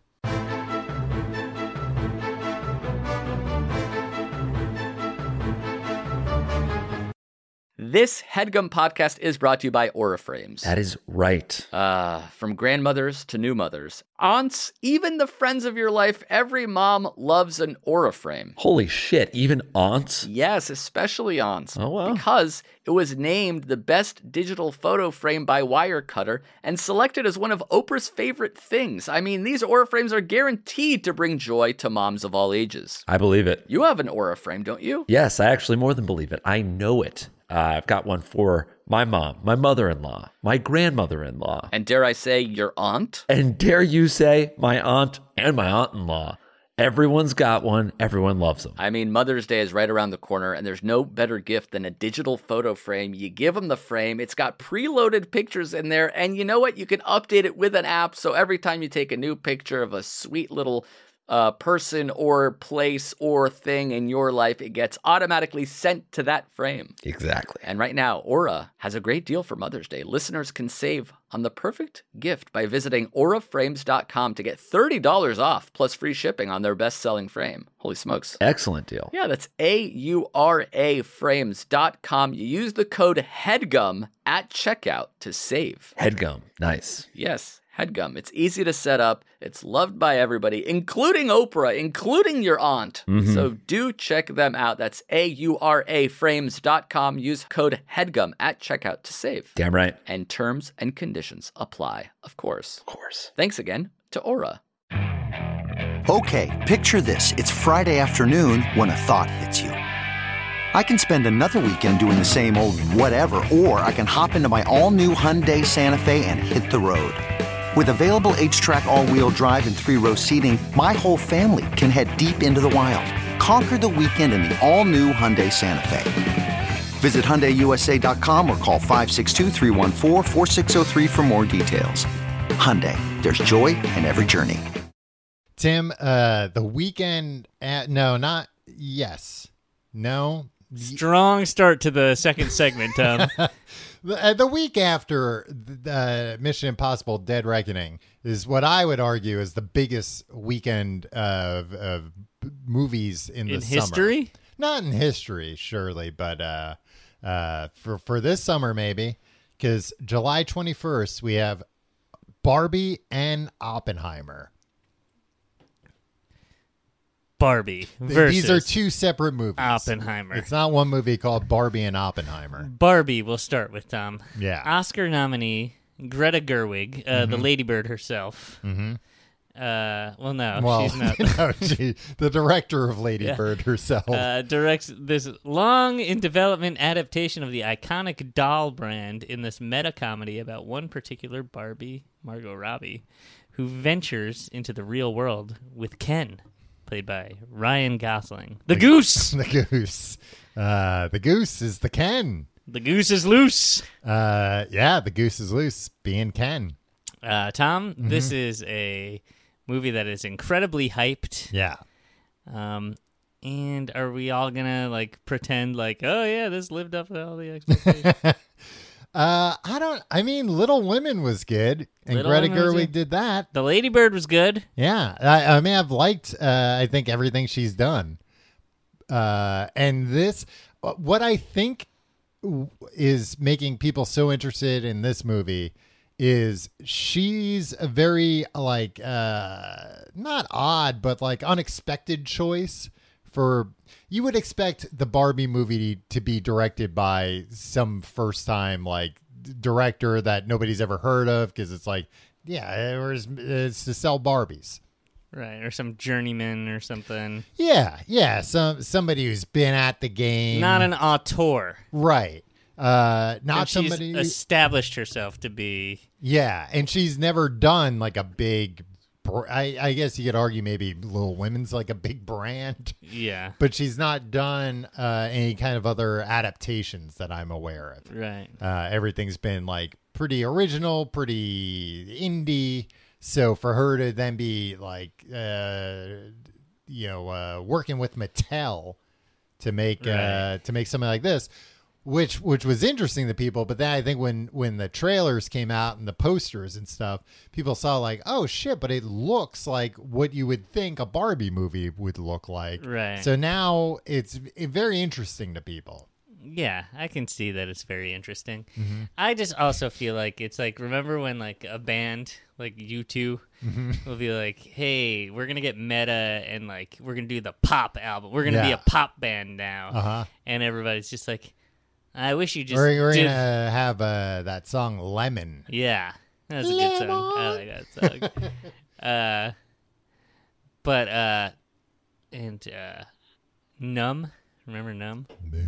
S5: This HeadGum podcast is brought to you by Aura Frames.
S6: That is right.
S5: Uh, from grandmothers to new mothers, aunts, even the friends of your life, every mom loves an Aura frame.
S6: Holy shit, even aunts?
S5: Yes, especially aunts.
S6: Oh, wow.
S5: Because it was named the best digital photo frame by Wirecutter and selected as one of Oprah's favorite things. I mean, these Aura frames are guaranteed to bring joy to moms of all ages.
S6: I believe it.
S5: You have an Aura frame, don't you?
S6: Yes, I actually more than believe it. I know it. Uh, I've got one for my mom, my mother-in-law, my grandmother-in-law,
S5: And dare I say, your aunt?
S6: and dare you say, my aunt and my aunt-in-law. Everyone's got one. Everyone loves them.
S5: I mean, Mother's Day is right around the corner, and there's no better gift than a digital photo frame. You give them the frame, it's got preloaded pictures in there, and you know what? You can update it with an app, so every time you take a new picture of a sweet little uh, person or place or thing in your life, it gets automatically sent to that frame.
S6: Exactly.
S5: And right now, Aura has a great deal for Mother's Day. Listeners can save on the perfect gift by visiting aura frames dot com to get thirty dollars off plus free shipping on their best-selling frame. Holy smokes.
S6: Excellent deal.
S5: Yeah, that's A U R A frames dot com. You use the code HEADGUM at checkout to save.
S6: Headgum. Nice.
S5: Yes, HEADGUM. It's easy to set up. It's loved by everybody, including Oprah, including your aunt.
S6: Mhm.
S5: So do check them out. That's A U R A frames dot com. Use code HEADGUM at checkout to save.
S6: Damn right.
S5: And terms and conditions apply, of course.
S6: Of course.
S5: Thanks again to Aura.
S7: Okay, picture this. It's Friday afternoon when a thought hits you. I can spend another weekend doing the same old whatever, or I can hop into my all-new Hyundai Santa Fe and hit the road. With available H-Track all-wheel drive and three-row seating, my whole family can head deep into the wild. Conquer the weekend in the all-new Hyundai Santa Fe. Visit Hyundai U S A dot com or call five six two, three one four, four six zero three for more details. Hyundai, there's joy in every journey.
S3: Tim, uh, the weekend, at, no, not, yes, no.
S4: Strong start to the second segment, Tom.
S3: The, uh, the week after the uh, Mission Impossible Dead Reckoning is what I would argue is the biggest weekend of, of movies in the
S4: In
S3: summer.
S4: history?
S3: Not in history, surely, but uh, uh, for, for this summer, maybe, because July twenty-first, we have Barbie and Oppenheimer.
S4: Barbie
S3: Th-
S4: versus
S3: These are two separate movies.
S4: Oppenheimer.
S3: It's not one movie called Barbie and Oppenheimer.
S4: Barbie, we'll start with, Tom.
S3: Yeah.
S4: Oscar nominee Greta Gerwig, uh, the Ladybird herself.
S3: Mm-hmm.
S4: Uh, well, no,
S3: Well,
S4: she's not.
S3: no, she, the director of Lady Bird herself.
S4: Uh, directs this long in development adaptation of the iconic doll brand in this meta comedy about one particular Barbie, Margot Robbie, who ventures into the real world with Ken, played by Ryan Gosling. The, Goose!
S3: The Goose. Uh, the Goose is the Ken.
S4: The goose is loose.
S3: Uh, yeah, the goose is loose. Being Ken.
S4: Uh, Tom,
S3: Mm-hmm.
S4: this is a movie that is incredibly hyped.
S3: Yeah.
S4: Um, and are we all gonna like pretend like, oh yeah, this lived up to all the expectations?
S3: Uh, I don't. I mean, Little Women was good, and
S4: Little
S3: Greta
S4: Women was
S3: Gerwig
S4: good.
S3: did that.
S4: The Lady Bird was good.
S3: Yeah, I, I mean, I've liked. Uh, I think everything she's done. Uh, and this, what I think is making people so interested in this movie is she's a very like uh, not odd, but like unexpected choice for. You would expect the Barbie movie to be directed by some first time like director that nobody's ever heard of because it's like, yeah, it was, it's to sell Barbies.
S4: Right, or some journeyman or something.
S3: Yeah, yeah, some somebody who's been at the game.
S4: Not an auteur.
S3: Right. Uh, not
S4: And she's
S3: somebody.
S4: established herself to be.
S3: Yeah, and she's never done like a big. br- I, I guess you could argue maybe Little Women's like a big brand,
S4: Yeah.
S3: but she's not done uh, any kind of other adaptations that I'm aware of.
S4: Right.
S3: Uh, everything's been like pretty original, pretty indie. So for her to then be like, uh, you know, uh, working with Mattel to make uh,
S4: Right.
S3: to make something like this, which which was interesting to people. But then I think when when the trailers came out and the posters and stuff, people saw like, oh shit, but it looks like what you would think a Barbie movie would look like.
S4: Right.
S3: So now it's very interesting to people.
S4: Yeah, I can see that it's very interesting.
S3: Mm-hmm.
S4: I just also feel like it's like, remember when like a band like U two
S3: Mm-hmm.
S4: will be like, hey, we're going to get meta and like we're going to do the pop album. We're going to be
S3: Yeah.
S4: a pop band now.
S3: Uh-huh.
S4: And everybody's just like, I wish you just
S3: We're, we're
S4: did.
S3: gonna have uh, that song "Lemon."
S4: Yeah, that was a good song. I like that song. uh, but, uh, and uh, Numb. Remember Numb?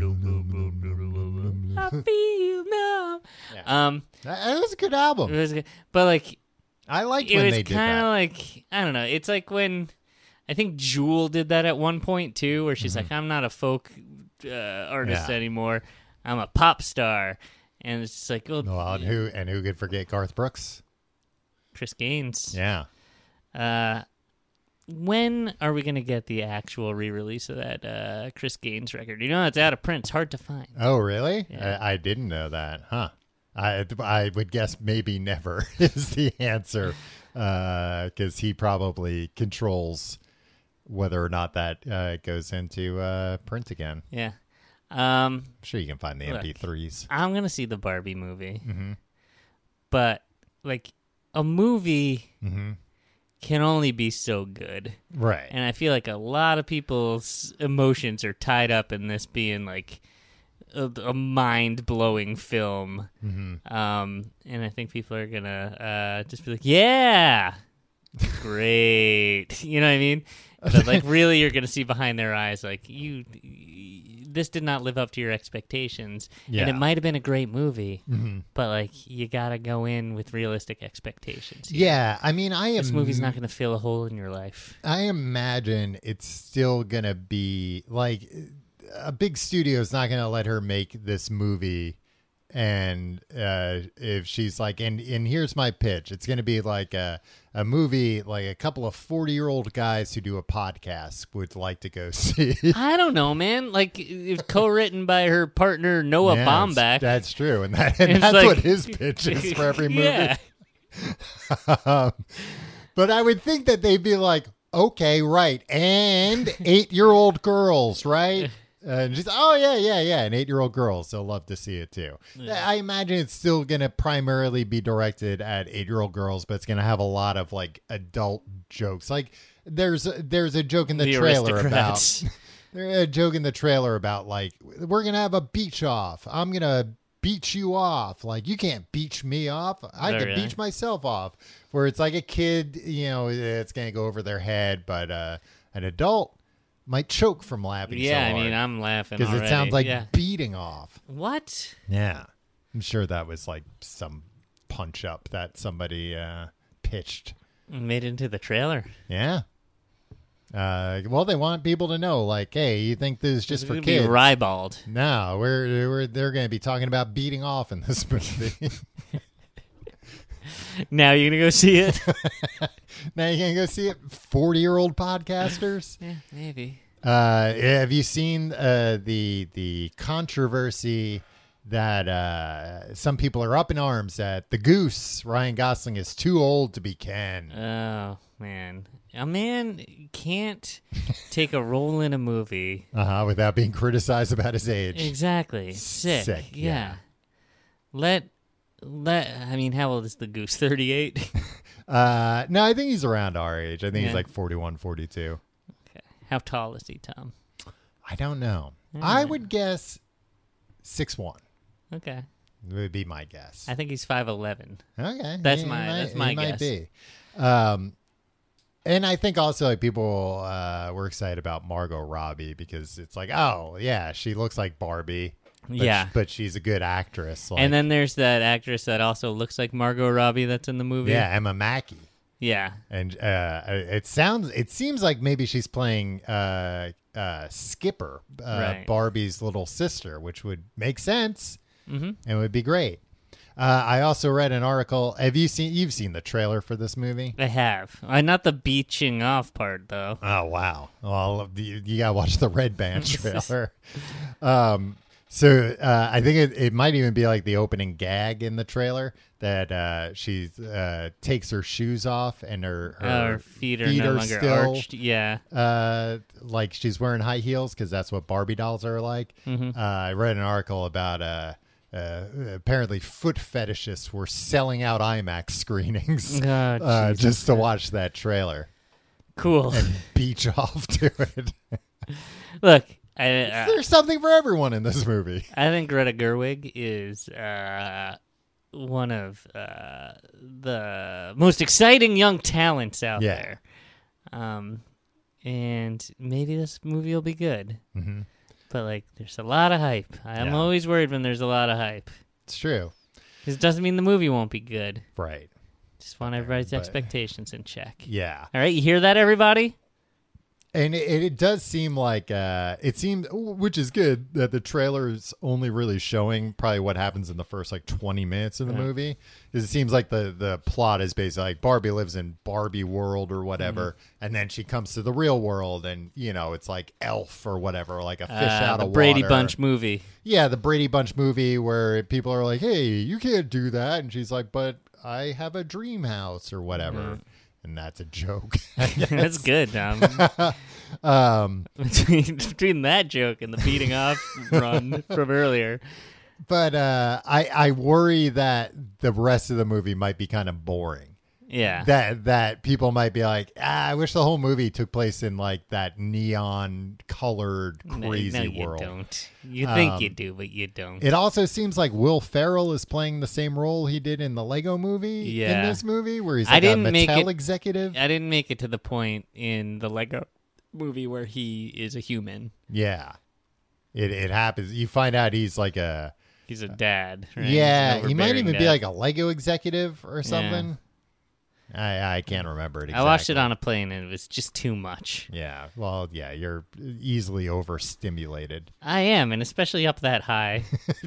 S4: I feel numb. Um,
S3: That, that was a good album.
S4: it was good. But like,
S3: I liked
S4: it
S3: when
S4: was
S3: they did
S4: kind of
S3: that.
S4: like, I don't know. It's like when I think Jewel did that at one point too, where she's like, I'm not a folk uh, artist
S3: Yeah.
S4: anymore. I'm a pop star. And it's just like, well,
S3: Well, and who and who could forget Garth Brooks?
S4: Chris Gaines.
S3: Yeah.
S4: Uh, when are we going to get the actual re-release of that uh, Chris Gaines record? You know, it's out of print. It's hard to find.
S3: Oh, really?
S4: Yeah.
S3: I, I didn't know that. Huh. I I would guess maybe never is the answer, because he probably controls whether or not that uh, goes into uh, print again.
S4: Yeah. Um,
S3: I'm sure you can find the
S4: Look.
S3: M P threes.
S4: I'm going to see the Barbie movie.
S3: Mm-hmm.
S4: But, like, a movie
S3: Mm-hmm.
S4: can only be so good.
S3: Right.
S4: And I feel like a lot of people's emotions are tied up in this being, like, a, a mind-blowing film.
S3: Mm-hmm.
S4: Um, and I think people are going to uh, just be like, yeah, great. You know what I mean? But, like, really you're going to see behind their eyes, like, you... this did not live up to your expectations.
S3: Yeah.
S4: And it might have been a great movie,
S3: Mm-hmm.
S4: but, like, you got to go in with realistic expectations.
S3: Yeah. I mean, I am.
S4: This movie's not going to fill a hole in your life.
S3: I imagine it's still gonna be like a big studio is not gonna let her make this movie, and uh, if she's like, and and here's my pitch, it's gonna be like a a movie like a couple of forty year old guys who do a podcast would like to go see.
S4: I don't know, man. Like, it's co-written by her partner, Noah
S3: Yeah,
S4: Baumbach.
S3: that's, that's true, and that and
S4: It's
S3: that's
S4: like-
S3: what his pitch is for every movie.
S4: Yeah.
S3: um, but I would think that they'd be like, okay, right, and eight-year-old girls, right? And she's, oh yeah, yeah, yeah, and eight-year-old girls, they'll love to see it too. I imagine it's still gonna primarily be directed at eight-year-old girls, but it's gonna have a lot of like adult jokes. Like there's there's a joke in the,
S4: The
S3: trailer about.
S4: aristocrats.
S3: There's a joke in the trailer about like we're gonna have a beach off. I'm gonna beach you off. Like you can't beach me off. I
S4: Oh,
S3: can
S4: really?
S3: beach myself off. Where it's like a kid, you know, it's gonna go over their head, but uh, an adult might choke from laughing.
S4: Yeah,
S3: so
S4: I mean,
S3: hard.
S4: I'm laughing
S3: because it
S4: already.
S3: sounds like
S4: Yeah.
S3: beating off.
S4: What?
S3: Yeah, I'm sure that was like some punch up that somebody uh, pitched.
S4: Made it into the trailer.
S3: Yeah. Uh, well, they want people to know, like, hey, you think this is just
S4: It's
S3: for
S4: gonna
S3: kids?
S4: be ribald.
S3: No, we're, we're they're going to be talking about beating off in this movie.
S4: Now you're gonna go see it?
S3: Now you're going to go see it, forty-year-old podcasters?
S4: Yeah, maybe.
S3: Uh, have you seen uh, the the controversy that uh, some people are up in arms that the Goose, Ryan Gosling, is too old to be Ken?
S4: Oh man, a man can't take a role in a movie
S3: Uh-huh, without being criticized about his age.
S4: exactly. Sick.
S3: Sick,
S4: yeah.
S3: yeah.
S4: Let let. I mean, how old is the Goose? thirty-eight.
S3: Uh, no, I think he's around our age. I think
S4: Yeah.
S3: he's like forty-one, forty-two.
S4: Okay. How tall is he, Tom?
S3: I don't know.
S4: Yeah.
S3: I would guess six one.
S4: Okay.
S3: Would be my guess.
S4: I think he's five eleven.
S3: Okay,
S4: That's
S3: he
S4: my-
S3: might-
S4: that's my
S3: he might
S4: guess.
S3: be. Um, and I think also like people uh, were excited about Margot Robbie because it's like, oh yeah, she looks like Barbie. But
S4: Yeah.
S3: sh- but she's a good actress. Like,
S4: And then there's that actress that also looks like Margot Robbie that's in the movie.
S3: yeah, Emma Mackey.
S4: Yeah.
S3: And uh, it sounds, it seems like maybe she's playing uh, uh, Skipper, uh,
S4: Right.
S3: Barbie's little sister, which would make sense
S4: Mm-hmm.
S3: and would be great. Uh, I also read an article. Have you seen? You've seen the trailer for this movie?
S4: I have. Uh, not the beaching off part, though.
S3: Oh wow! Well, you, you gotta watch the Red Band trailer. um, so uh, I think it, it might even be like the opening gag in the trailer that uh, she uh, takes her shoes off and her her,
S4: Her feet are no longer
S3: still
S4: arched. Yeah.
S3: uh, like she's wearing high heels because that's what Barbie dolls are like.
S4: Mm-hmm.
S3: Uh, I read an article about uh, uh, apparently foot fetishists were selling out IMAX screenings
S4: Oh,
S3: uh,
S4: Jesus
S3: just to watch that trailer
S4: Cool.
S3: and beach off to it.
S4: Look, I, uh,
S3: There's something for everyone in this movie.
S4: I think Greta Gerwig is uh, one of uh, the most exciting young talents out
S3: Yeah.
S4: there. Um, and maybe this movie will be good.
S3: Mm-hmm.
S4: But, like, there's a lot of hype. I'm
S3: Yeah.
S4: always worried when there's a lot of hype.
S3: It's true.
S4: This doesn't mean the movie won't be good.
S3: Right.
S4: Just want everybody's
S3: but-
S4: expectations in check.
S3: Yeah.
S4: All right, you hear that, everybody?
S3: And it, it does seem like uh, it seems, which is good, that the trailer is only really showing probably what happens in the first like twenty minutes of the
S4: Yeah.
S3: movie. Because it seems like the the plot is basically like Barbie lives in Barbie world or whatever,
S4: Mm-hmm.
S3: and then she comes to the real world, and you know it's like Elf or whatever, like a fish
S4: Uh,
S3: out
S4: the
S3: of
S4: Brady
S3: water.
S4: Bunch movie.
S3: Yeah, the Brady Bunch movie where people are like, "Hey, you can't do that," and she's like, "But I have a dream house or whatever."
S4: Mhm.
S3: And that's a joke. I
S4: That's
S3: guess.
S4: good, Tom.
S3: um,
S4: between, between that joke and the beating off run from earlier.
S3: But uh, I I worry that the rest of the movie might be kind of boring.
S4: Yeah.
S3: That that people might be like, ah, I wish the whole movie took place in like that neon colored
S4: No,
S3: crazy
S4: no, you
S3: world.
S4: don't. You think
S3: Um,
S4: you do, but you don't.
S3: It also seems like Will Ferrell is playing the same role he did in the Lego movie in
S4: Yeah.
S3: this movie, where he's
S4: I
S3: like a
S4: didn't make
S3: Mattel
S4: it-
S3: executive.
S4: I didn't make it to the point in the Lego movie where he is a human.
S3: Yeah, it it happens. You find out he's like a
S4: He's a dad. Right?
S3: yeah.
S4: An
S3: He might
S4: overbearing
S3: even be
S4: dad.
S3: like a Lego executive or something. I I can't remember it exactly.
S4: I watched it on a plane and it was just too much.
S3: Yeah, well, yeah, you're easily overstimulated.
S4: I am, and especially up that high.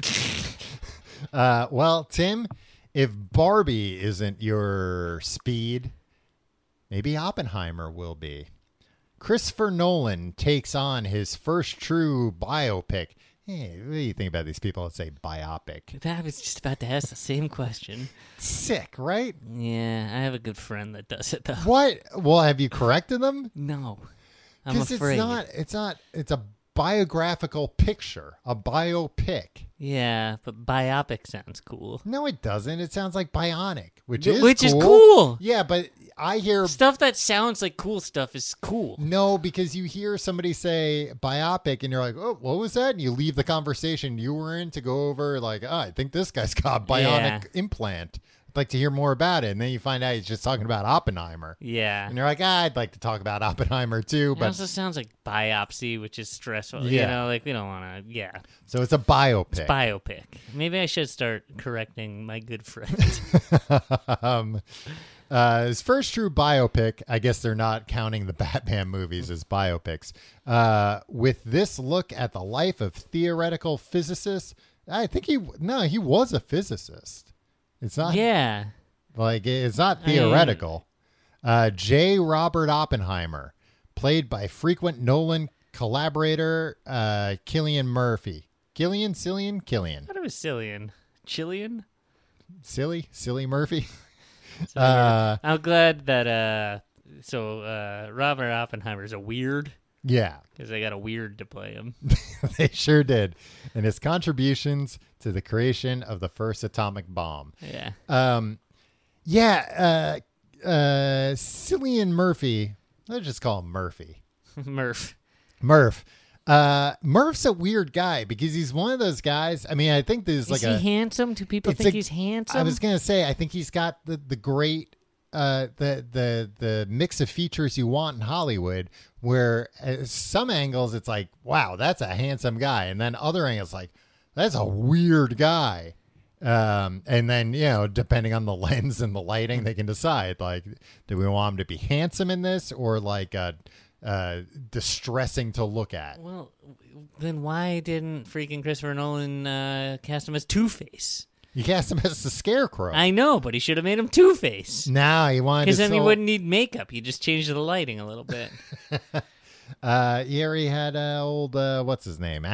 S3: Uh, well, Tim, if Barbie isn't your speed, maybe Oppenheimer will be. Christopher Nolan takes on his first true biopic. Hey, what do you think about these people that say biopic?
S4: I was just about to ask the same question.
S3: Sick, right?
S4: Yeah, I have a good friend that does it though.
S3: What? Well, have you corrected them?
S4: No, I'm
S3: Because
S4: afraid.
S3: it's not. It's not. It's a biographical picture, a biopic.
S4: Yeah, but biopic sounds cool.
S3: No, it doesn't. It sounds like bionic, which
S4: Wh-
S3: is
S4: which
S3: cool.
S4: is cool.
S3: Yeah, but I hear
S4: Stuff that sounds like cool stuff is cool.
S3: no, because you hear somebody say biopic and you're like, oh, what was that? And you leave the conversation you were in to go over like, oh, I think this guy's got a bionic
S4: Yeah.
S3: implant. I'd like to hear more about it. And then you find out he's just talking about Oppenheimer.
S4: Yeah.
S3: And you're like, ah, I'd like to talk about Oppenheimer too.
S4: It
S3: But
S4: also sounds like biopsy, which is stressful.
S3: Yeah.
S4: You know, like we don't want to. Yeah,
S3: so it's a biopic.
S4: biopic. Maybe I should start correcting my good friend.
S3: um, Uh, his first true biopic, I guess they're not counting the Batman movies as biopics, uh, with this look at the life of theoretical physicists. I think he, no, he was a physicist. It's not,
S4: Yeah.
S3: like, it's not theoretical. Uh, J. Robert Oppenheimer, played by frequent Nolan collaborator uh, Cillian Murphy. Killian, Cillian, Killian.
S4: I thought it was Cillian. Chillian?
S3: Silly, silly Murphy. Uh,
S4: I'm glad that, uh, so, uh, Robert Oppenheimer's a weird,
S3: yeah,
S4: because they got a weird to play him.
S3: they sure did. And his contributions to the creation of the first atomic bomb.
S4: Yeah.
S3: Um, yeah, uh, uh, Cillian Murphy. Let's just call him Murphy.
S4: Murph.
S3: Murph. Uh, Murph's a weird guy because he's one of those guys. I mean, I think there's
S4: Is
S3: like
S4: he
S3: a.
S4: handsome? Do people
S3: it's
S4: think
S3: a-
S4: he's handsome?
S3: I was gonna say, I think he's got the the great, uh, the the the mix of features you want in Hollywood. Where at some angles it's like, wow, that's a handsome guy, and then other angles like, that's a weird guy. Um, and then, you know, depending on the lens and the lighting, they can decide, like, do we want him to be handsome in this or like uh, uh, distressing to look at?
S4: Well, then why didn't freaking Christopher Nolan uh, cast him as Two-Face?
S3: You cast him as the Scarecrow.
S4: I know, but he should have made him Two-Face.
S3: Now he wanted to.
S4: Because then he
S3: sell-
S4: wouldn't need makeup. You just change the lighting a little bit.
S3: Uh, he already had uh, old uh, what's his name,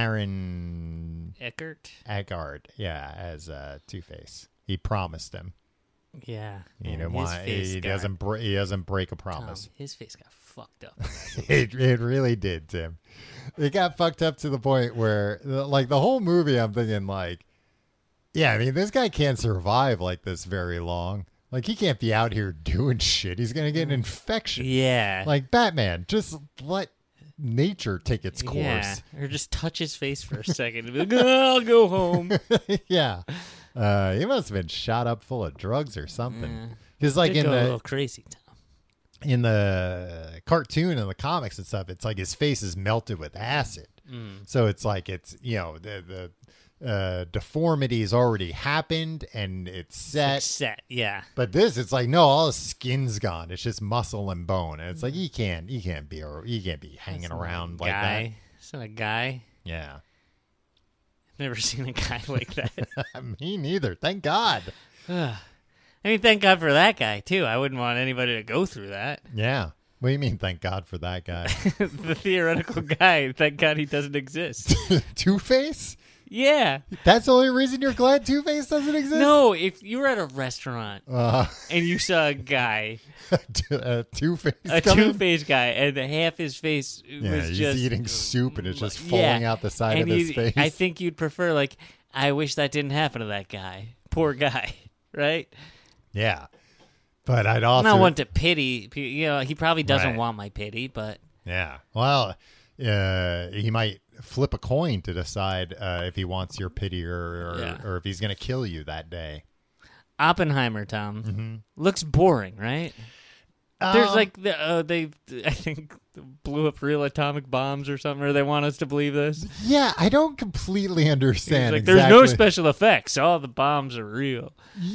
S3: Aaron
S4: Eckert?
S3: Eckhart, yeah, as uh, Two Face. He promised him.
S4: Yeah.
S3: You
S4: Man,
S3: know
S4: his
S3: why
S4: face
S3: he
S4: got-
S3: doesn't bre- he doesn't break a
S4: Tom,
S3: promise.
S4: his face got fucked up.
S3: it it really did, Tim. It got fucked up to the point where, like, the whole movie, I'm thinking, like, yeah, I mean, this guy can't survive like this very long. Like, he can't be out here doing shit. He's gonna get an infection.
S4: Yeah.
S3: Like Batman, just let nature take its course.
S4: Yeah. Or just touch his face for a second and be like, oh, I'll go home.
S3: Yeah. Uh, he must have been shot up full of drugs or something. Because, like,
S4: Did
S3: in
S4: go a
S3: the
S4: little crazy, Tom.
S3: in the cartoon and the comics and stuff, it's like his face is melted with acid.
S4: Mm.
S3: So it's like it's, you know, the the uh, deformity's already happened and it's set.
S4: It's set, yeah.
S3: But this, it's like, no, all his skin's gone. It's just muscle and bone, and it's like he can't, he can't be, he can't be hanging
S4: It's not
S3: around
S4: a
S3: like
S4: guy. It's not a guy.
S3: that. Yeah,
S4: I've never seen a guy like that.
S3: me neither. Thank God.
S4: I mean, thank God for that guy, too. I wouldn't want anybody to go through that.
S3: Yeah. What do you mean? Thank God for that guy.
S4: The theoretical guy, thank God he doesn't exist.
S3: Two Face.
S4: Yeah.
S3: That's the only reason you're glad Two Face doesn't exist.
S4: No, if you were at a restaurant
S3: Uh,
S4: and you saw a guy,
S3: a Two Face.
S4: a two-faced guy, and half his face
S3: Yeah,
S4: was
S3: he's
S4: just
S3: eating soup and it's just
S4: Yeah.
S3: falling out the side
S4: and
S3: of his
S4: you-
S3: face.
S4: I think you'd prefer, like, I wish that didn't happen to that guy. Poor guy, right?
S3: Yeah, but I'd
S4: I'm
S3: also
S4: not one to pity. p- You know, he probably doesn't
S3: Right.
S4: want my pity, but
S3: Yeah. Well, uh, he might flip a coin to decide uh, if he wants your pity or or,
S4: Yeah.
S3: or if he's going to kill you that day.
S4: Oppenheimer, Tom,
S3: Mm-hmm.
S4: looks boring, right? There's
S3: Um,
S4: like the, uh, they, I think, blew up real atomic bombs or something, or they want us to believe this.
S3: yeah, I don't completely
S4: It's
S3: understand.
S4: like
S3: exactly,
S4: there's no special effects. All the bombs are real.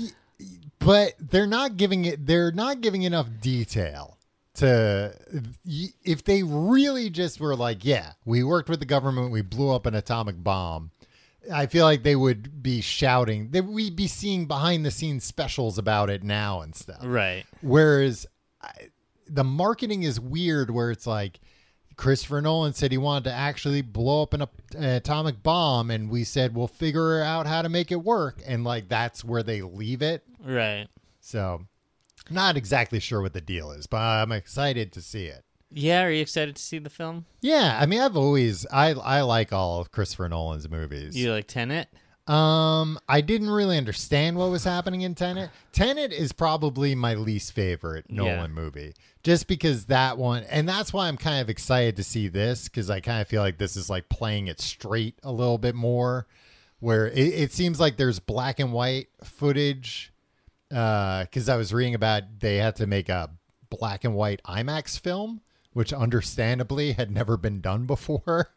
S3: but they're not giving it. They're not giving enough detail to. If they really just were like, yeah, we worked with the government, we blew up an atomic bomb. I feel like they would be shouting. That we'd be seeing behind the scenes specials about it now and stuff.
S4: Right.
S3: Whereas I, the marketing is weird, where it's like Christopher Nolan said he wanted to actually blow up an, an atomic bomb, and we said we'll figure out how to make it work, and like that's where they leave it.
S4: Right.
S3: So, not exactly sure what the deal is, but I'm excited to see it.
S4: Yeah. Are you excited to see the film?
S3: Yeah, I mean, I've always I I like all of Christopher Nolan's movies.
S4: You like Tenet?
S3: Um, I didn't really understand what was happening in Tenet. Tenet is probably my least favorite Nolan
S4: Yeah.
S3: movie, just because that one, and that's why I'm kind of excited to see this, because I kind of feel like this is like playing it straight a little bit more, where it, it seems like there's black and white footage. Uh, because I was reading about they had to make a black and white IMAX film, which understandably had never been done before.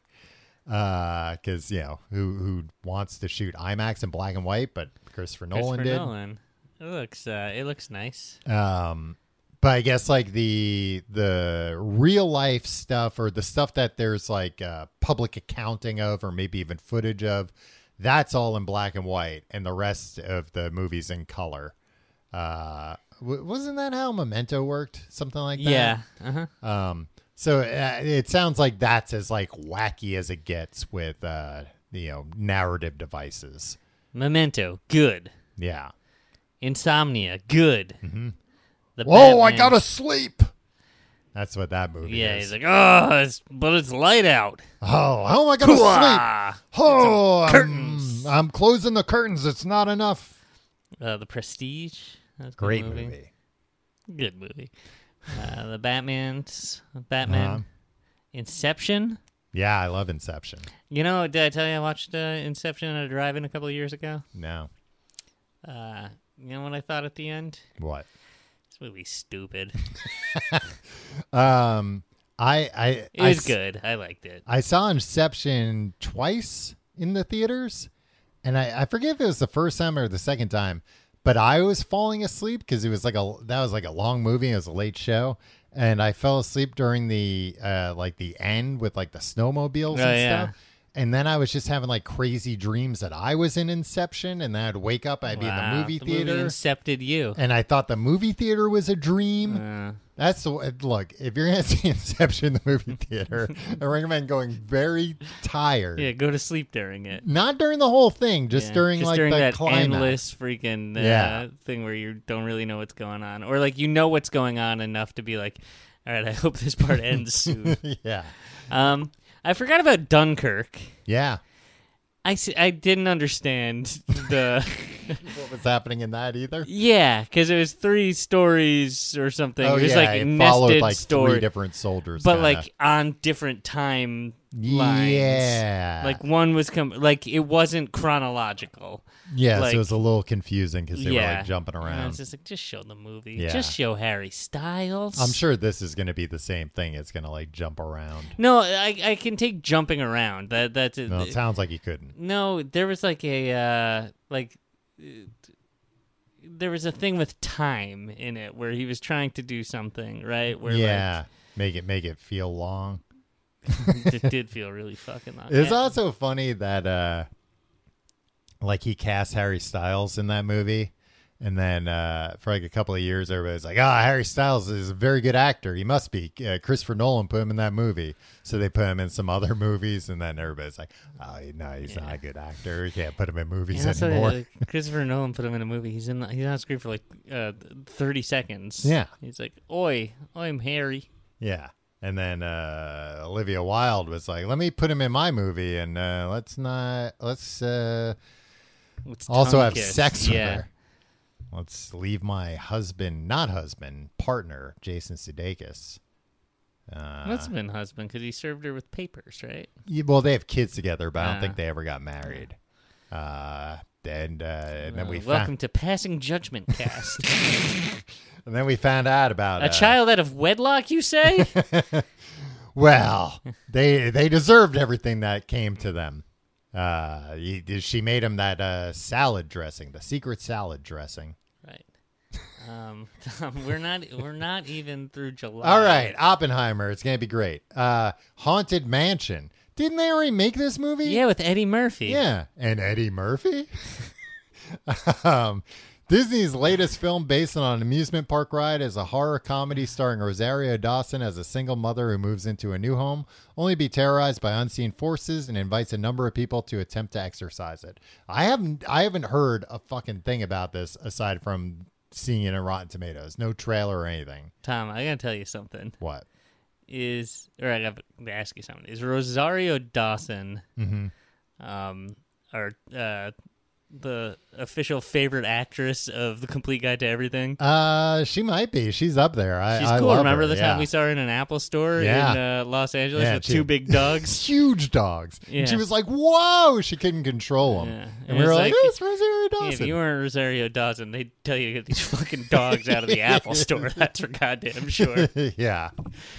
S3: Uh, because you know who who wants to shoot IMAX in black and white, but Christopher Nolan
S4: Christopher
S3: did.
S4: Nolan. It looks uh, it looks nice.
S3: Um, but I guess like the the real life stuff or the stuff that there's like uh, public accounting of, or maybe even footage of, that's all in black and white, and the rest of the movie's in color. Uh, w- wasn't that how Memento worked? Something like that.
S4: Yeah. Uh-huh.
S3: Um. So uh, it sounds like that's as like wacky as it gets with uh, you know, narrative devices.
S4: Memento, good.
S3: Yeah.
S4: Insomnia, good.
S3: Mm-hmm.
S4: The
S3: Whoa! I
S4: Batman-
S3: gotta sleep. That's what that movie
S4: Yeah,
S3: is.
S4: he's like, oh, it's, but it's light out.
S3: Oh, how am I gonna sleep?
S4: Hooah!
S3: Oh, I'm,
S4: curtains.
S3: I'm closing the curtains. It's not enough.
S4: Uh, the Prestige. That's a good
S3: Great
S4: movie.
S3: movie.
S4: Good movie. Uh, the Batman's Batman.
S3: Uh-huh.
S4: Inception.
S3: Yeah, I love Inception.
S4: You know, did I tell you I watched uh, Inception at a drive-in a couple of years ago?
S3: No.
S4: Uh, you know what I thought at the end?
S3: What?
S4: This movie's stupid.
S3: Um, I, I,
S4: It
S3: I
S4: was
S3: s-
S4: good. I liked it.
S3: I saw Inception twice in the theaters, and I, I forget if it was the first time or the second time, but I was falling asleep because it was like a that was like a long movie. It was a late show, and I fell asleep during the uh like the end with like the snowmobiles
S4: Oh,
S3: and
S4: yeah.
S3: stuff. And then I was just having like crazy dreams that I was in Inception, and then I'd wake up, I'd be in the
S4: Wow,
S3: movie
S4: the
S3: theater,
S4: Movie incepted you.
S3: and I thought the movie theater was a dream.
S4: Uh,
S3: That's the way- look. If you're gonna see Inception in the movie theater, I recommend going very tired.
S4: yeah, go to sleep during it.
S3: Not during the whole thing, just
S4: Yeah,
S3: during
S4: just
S3: like
S4: during
S3: the
S4: that
S3: climax.
S4: endless freaking uh,
S3: Yeah.
S4: thing where you don't really know what's going on, or like you know what's going on enough to be like, all right, I hope this part ends soon.
S3: yeah,
S4: um, I forgot about Dunkirk.
S3: yeah.
S4: I, s- I didn't understand the
S3: What was happening in that either?
S4: yeah, because it was three stories or something.
S3: Oh
S4: it was
S3: yeah,
S4: like
S3: it
S4: nested
S3: followed like
S4: story,
S3: three different soldiers,
S4: but
S3: kinda.
S4: like on different time lines.
S3: yeah,
S4: Like one was com- like it wasn't chronological.
S3: yeah.
S4: like-
S3: so it was a little confusing because they
S4: yeah,
S3: were like jumping
S4: And I was
S3: around.
S4: just like, just show the movie.
S3: Yeah.
S4: Just show Harry Styles.
S3: I'm sure this is going to be the same thing. It's going to like jump around.
S4: No, I I can take jumping around. That that's it.
S3: No, it sounds like you couldn't.
S4: No, there was like a uh, like uh, there was a thing with time in it where he was trying to do something, right? Where
S3: Yeah, make it make it feel long.
S4: like, it did feel really fucking long.
S3: It's
S4: Yeah.
S3: also funny that uh like he cast Harry Styles in that movie, and then uh for like a couple of years everybody's like, ah, Harry Styles is a very good actor, he must be. uh, Christopher Nolan put him in that movie, so they put him in some other movies, and then everybody's like, oh no, he's not a good actor, we can't put him in movies
S4: Yeah, so,
S3: anymore.
S4: uh, Christopher Nolan put him in a movie. He's in. The, he's on screen for like uh, thirty seconds.
S3: Yeah.
S4: He's like, "Oi, I'm Harry."
S3: Yeah. And then uh Olivia Wilde was like, let me put him in my movie, and uh let's not let's uh
S4: Let's
S3: also
S4: tongue
S3: have
S4: kiss.
S3: sex with
S4: yeah.
S3: her. Let's leave my husband, not husband, partner, Jason Sudeikis. Uh,
S4: Must have been husband because he served her with papers, right?
S3: yeah, well, they have kids together, but I don't
S4: Ah.
S3: think they ever got married. Uh, and, uh, and then
S4: Uh,
S3: we
S4: welcome
S3: found,
S4: to Passing Judgment Cast.
S3: and then we found out about
S4: A
S3: uh,
S4: child out of wedlock, you say?
S3: Well, they they deserved everything that came to them. Uh, he, she made him that uh, salad dressing, the secret salad dressing.
S4: Right. Um, Tom, we're not. We're not even through July.
S3: All right, Oppenheimer. It's gonna be great. Uh, Haunted Mansion. Didn't they already make this movie?
S4: Yeah, with Eddie Murphy.
S3: Yeah, and Eddie Murphy. um, Disney's latest film based on an amusement park ride is a horror comedy starring Rosario Dawson as a single mother who moves into a new home, only to be terrorized by unseen forces, and invites a number of people to attempt to exorcise it. I haven't I haven't heard a fucking thing about this aside from seeing it in Rotten Tomatoes. No trailer or anything.
S4: Tom, I gotta tell you something.
S3: What?
S4: Is or I have to ask you something. Is Rosario Dawson,
S3: Mm-hmm.
S4: um, or uh, the official favorite actress of The Complete Guide to Everything?
S3: Uh, she might be. She's up there. I,
S4: She's
S3: I
S4: cool.
S3: love
S4: Remember
S3: her,
S4: the
S3: yeah.
S4: time we saw her in an Apple store
S3: Yeah.
S4: in uh, Los Angeles
S3: Yeah,
S4: with
S3: she-
S4: two big dogs?
S3: Huge dogs.
S4: Yeah.
S3: And she was like, whoa, she couldn't control them.
S4: Yeah.
S3: And,
S4: And
S3: we were
S4: it's
S3: like,
S4: like-
S3: it's Rosario
S4: Yeah,
S3: Dawson.
S4: if you weren't Rosario Dawson, they'd tell you to get these fucking dogs out of the Apple store. That's for goddamn sure.
S3: yeah.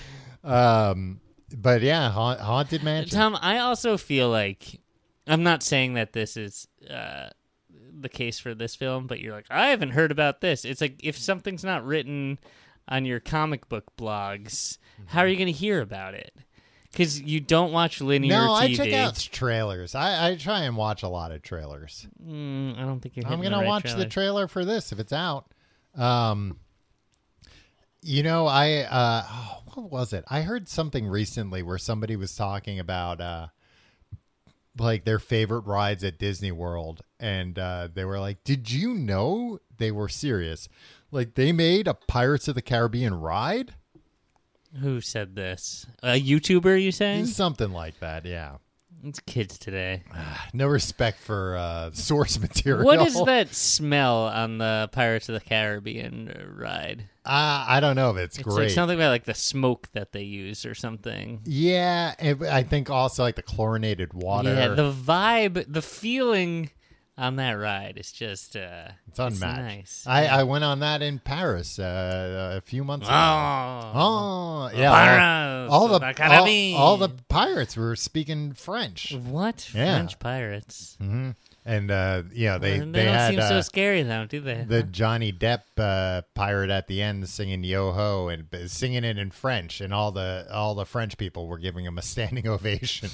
S3: Um, but yeah, haunt, Haunted Mansion.
S4: Tom, I also feel like I'm not saying that this is uh, the case for this film, but you're like, I haven't heard about this. It's like if something's not written on your comic book blogs, how are you going to hear about it? Because you don't watch linear
S3: no,
S4: T V.
S3: I check out trailers. I, I try and watch a lot of trailers.
S4: Mm, I don't think you're hitting
S3: I'm going
S4: the
S3: to
S4: right
S3: watch
S4: trailer.
S3: the trailer for this if it's out. Um, you know, I, uh, oh, what was it? I heard something recently where somebody was talking about, uh, like their favorite rides at Disney World. And, uh, they were like, did you know they were serious? Like they made a Pirates of the Caribbean ride?
S4: Who said this? A YouTuber, you saying?
S3: Something like that. Yeah.
S4: It's kids today.
S3: No respect for, uh, source material.
S4: What is that smell on the Pirates of the Caribbean ride?
S3: Uh, I don't know if it's,
S4: It's
S3: great.
S4: like something about like the smoke that they use or something.
S3: Yeah, and I think also like the chlorinated water.
S4: Yeah, the vibe, the feeling on that ride is just uh,
S3: it's unmatched.
S4: nice.
S3: I,
S4: Yeah.
S3: I went on that in Paris uh, a few months ago.
S4: Oh,
S3: Oh, yeah.
S4: Pirates
S3: All, all
S4: of
S3: the
S4: the Caribbean.
S3: all, all the pirates were speaking French,
S4: what
S3: Yeah.
S4: French pirates?
S3: hmm and uh, yeah, they
S4: Well,
S3: they,
S4: don't
S3: had
S4: seem
S3: uh,
S4: so scary though, do they?
S3: the Johnny Depp uh, pirate at the end singing "Yo Ho" and uh, singing it in French, and all the all the French people were giving him a standing ovation.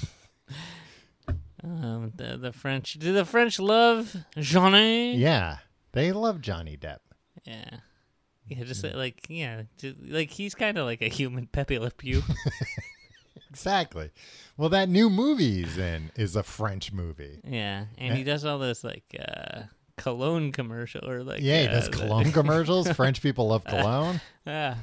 S4: Um, the, the French. Do the French love Johnny?
S3: Yeah, they love Johnny Depp.
S4: Yeah. Yeah, just like yeah, just, like he's kind of like a human Pepe Le Pew.
S3: Exactly. Well, that new movie he's in is a French movie.
S4: Yeah, and he does all this like uh, cologne commercial or like
S3: Yeah, he
S4: uh,
S3: does
S4: the-
S3: cologne commercials. French people love cologne.
S4: Yeah.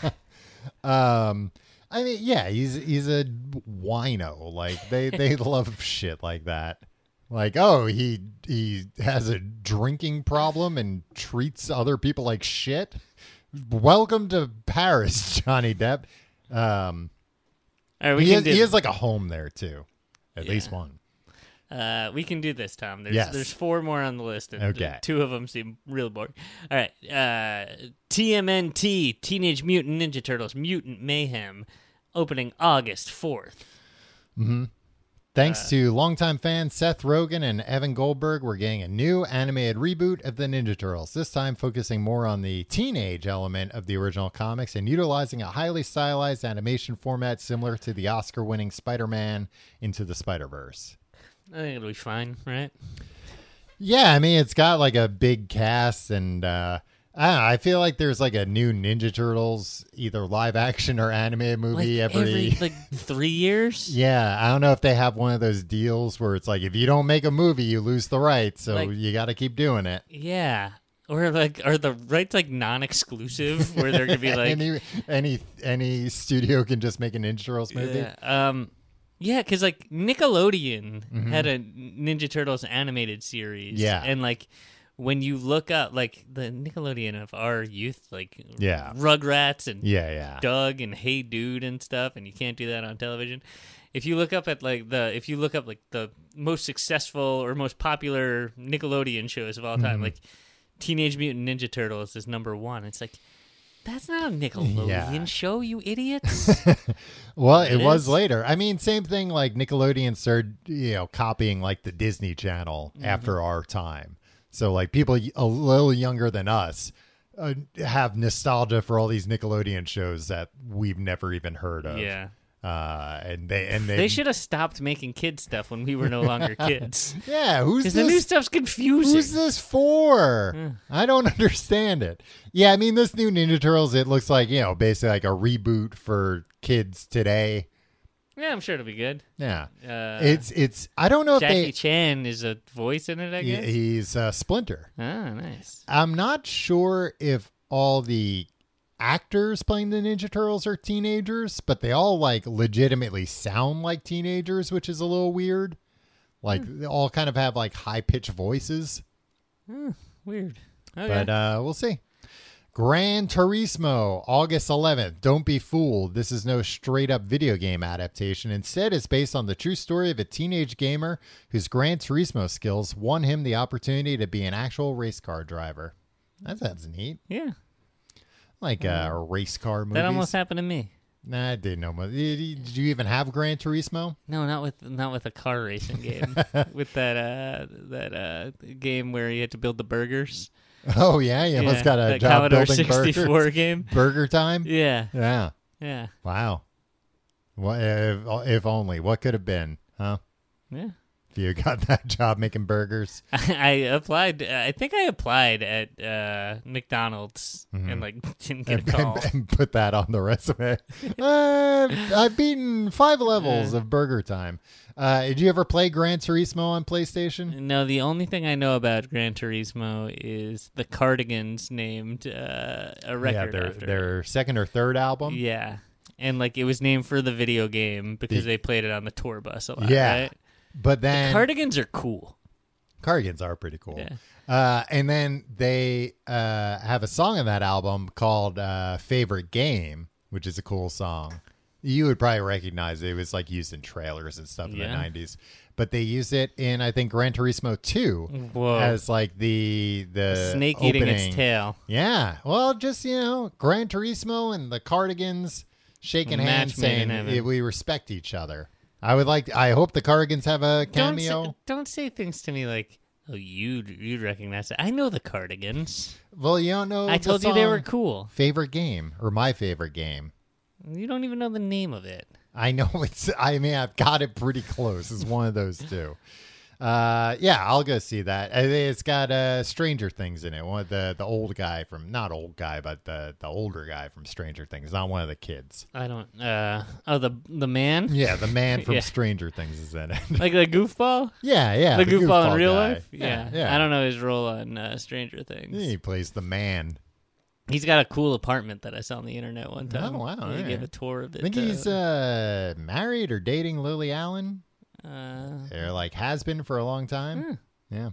S3: Um, I mean, yeah, he's he's a wino. Like they they love shit like that. Like, oh, he he has a drinking problem and treats other people like shit. Welcome to Paris, Johnny Depp. Um,
S4: All right, we
S3: he
S4: can
S3: has,
S4: do
S3: he
S4: this.
S3: has like a home there too, at
S4: Yeah.
S3: least one.
S4: Uh, we can do this, Tom. There's
S3: Yes.
S4: there's four more on the list, and
S3: Okay.
S4: two of them seem real boring. All right, uh, T M N T, Teenage Mutant Ninja Turtles, Mutant Mayhem, opening August fourth.
S3: Thanks
S4: Uh,
S3: to longtime fans Seth Rogen and Evan Goldberg, we're getting a new animated reboot of the Ninja Turtles, this time focusing more on the teenage element of the original comics and utilizing a highly stylized animation format similar to the Oscar-winning Spider-Man Into the Spider-Verse.
S4: I think it'll be fine, right?
S3: Yeah, I mean, it's got like a big cast, and uh, I don't know, I feel like there's like a new Ninja Turtles, either live action or animated movie
S4: Like
S3: every...
S4: like three years.
S3: Yeah, I don't know if they have one of those deals where it's like if you don't make a movie, you lose the rights, so
S4: Like-
S3: you got to keep doing it.
S4: Yeah. Or like, are the rights like non-exclusive, where they're gonna be like,
S3: any any any studio can just make a Ninja Turtles movie.
S4: yeah, um, yeah, because like Nickelodeon had a Ninja Turtles animated series,
S3: Yeah.
S4: and like when you look up like the Nickelodeon of our youth, like
S3: Yeah.
S4: Rugrats and
S3: Yeah, yeah.
S4: Doug and Hey Dude and stuff, and you can't do that on television. If you look up at like the if you look up like the most successful or most popular Nickelodeon shows of all time,
S3: Mm-hmm.
S4: like Teenage Mutant Ninja Turtles is number one. It's like that's not a Nickelodeon
S3: Yeah.
S4: show, you idiots.
S3: Well, it
S4: It
S3: was
S4: is.
S3: later. I mean, same thing. Like Nickelodeon started, you know, copying like the Disney Channel
S4: Mm-hmm.
S3: after our time. So like people a little younger than us uh, have nostalgia for all these Nickelodeon shows that we've never even heard of.
S4: Yeah.
S3: Uh, and they and they,
S4: They should have stopped making kid stuff when we were no longer kids.
S3: Yeah, who's
S4: Because
S3: this?
S4: the new stuff's confusing.
S3: Who's this for? I don't understand it. Yeah, I mean, this new Ninja Turtles, it looks like, you know, basically like a reboot for kids today.
S4: Yeah, I'm sure it'll be good.
S3: Yeah.
S4: Uh,
S3: it's, it's, I don't know if
S4: Jackie
S3: they,
S4: Chan is a voice in it, I
S3: he-
S4: guess.
S3: he's uh, Splinter.
S4: Ah, nice.
S3: I'm not sure if all the actors playing the Ninja Turtles are teenagers, but they all like legitimately sound like teenagers, which is a little weird. Like they all kind of have like high pitched voices.
S4: Weird. Okay.
S3: But uh, we'll see. Gran Turismo, August eleventh. Don't be fooled. This is no straight up video game adaptation. Instead, it's based on the true story of a teenage gamer whose Gran Turismo skills won him the opportunity to be an actual race car driver. That sounds neat.
S4: yeah,
S3: Like uh, race car movies.
S4: that almost happened to me.
S3: Nah, I didn't know much. Did you, did you even have Gran Turismo?
S4: No, not with not with a car racing game. With that uh, that uh, game where you had to build the burgers.
S3: Oh yeah, you almost
S4: Yeah,
S3: got a
S4: that
S3: job
S4: Commodore
S3: building
S4: sixty-four
S3: burgers.
S4: game.
S3: Burger time.
S4: Yeah,
S3: Yeah.
S4: yeah,
S3: Wow. What if, if only? What could have been? Huh?
S4: yeah.
S3: If you got that job making burgers.
S4: I applied. I think I applied at uh, McDonald's and like didn't get a
S3: and,
S4: call.
S3: and, and put that on the resume. uh, I've beaten five levels of Burger Time. Uh, did you ever play Gran Turismo on PlayStation?
S4: No, the only thing I know about Gran Turismo is the Cardigans named uh, a record
S3: yeah, their
S4: after
S3: their
S4: it.
S3: second or third album.
S4: Yeah, and like it was named for the video game because
S3: The-
S4: they played it on the tour bus a lot.
S3: Yeah.
S4: Right?
S3: But then
S4: Cardigans are cool.
S3: Cardigans are pretty cool.
S4: Yeah.
S3: Uh, and then they uh, have a song on that album called uh, Favorite Game, which is a cool song. You would probably recognize it. It was like used in trailers and stuff in
S4: Yeah.
S3: the nineties. But they used it in, I think, Gran Turismo two
S4: Whoa.
S3: as like the the
S4: Snake eating
S3: opening.
S4: its tail.
S3: Yeah. Well, just, you know, Gran Turismo and the Cardigans shaking
S4: A
S3: hands
S4: match made
S3: saying
S4: in heaven.
S3: eh, we respect each other. I would like, I hope the Cardigans have a
S4: Don't
S3: cameo.
S4: say, don't say things to me like, oh, you'd, you'd recognize it. I know the Cardigans.
S3: Well, you don't know.
S4: I
S3: the
S4: told you they were
S3: song
S4: cool.
S3: Favorite Game or my favorite game.
S4: You don't even know the name of it.
S3: I know it's, I mean, I've got it pretty close. It's one of those two. Uh, yeah, I'll go see that. I think it's got uh, Stranger Things in it. One of the the old guy from, not old guy, but the the older guy from Stranger Things, not one of the kids.
S4: I don't. Uh, oh, the the man,
S3: Yeah, the man from
S4: Yeah.
S3: Stranger Things is in it.
S4: like the goofball,
S3: yeah, yeah,
S4: the, goofball, in real
S3: guy.
S4: life. Yeah.
S3: yeah.
S4: I don't know his role on uh, Stranger Things.
S3: He plays the man.
S4: He's got a cool apartment that I saw on the internet one time.
S3: Oh, wow,
S4: He
S3: alright.
S4: gave a tour of it.
S3: I think he's uh, married or dating Lily Allen.
S4: uh,
S3: Or like has been for a long time.
S4: Hmm.
S3: Yeah.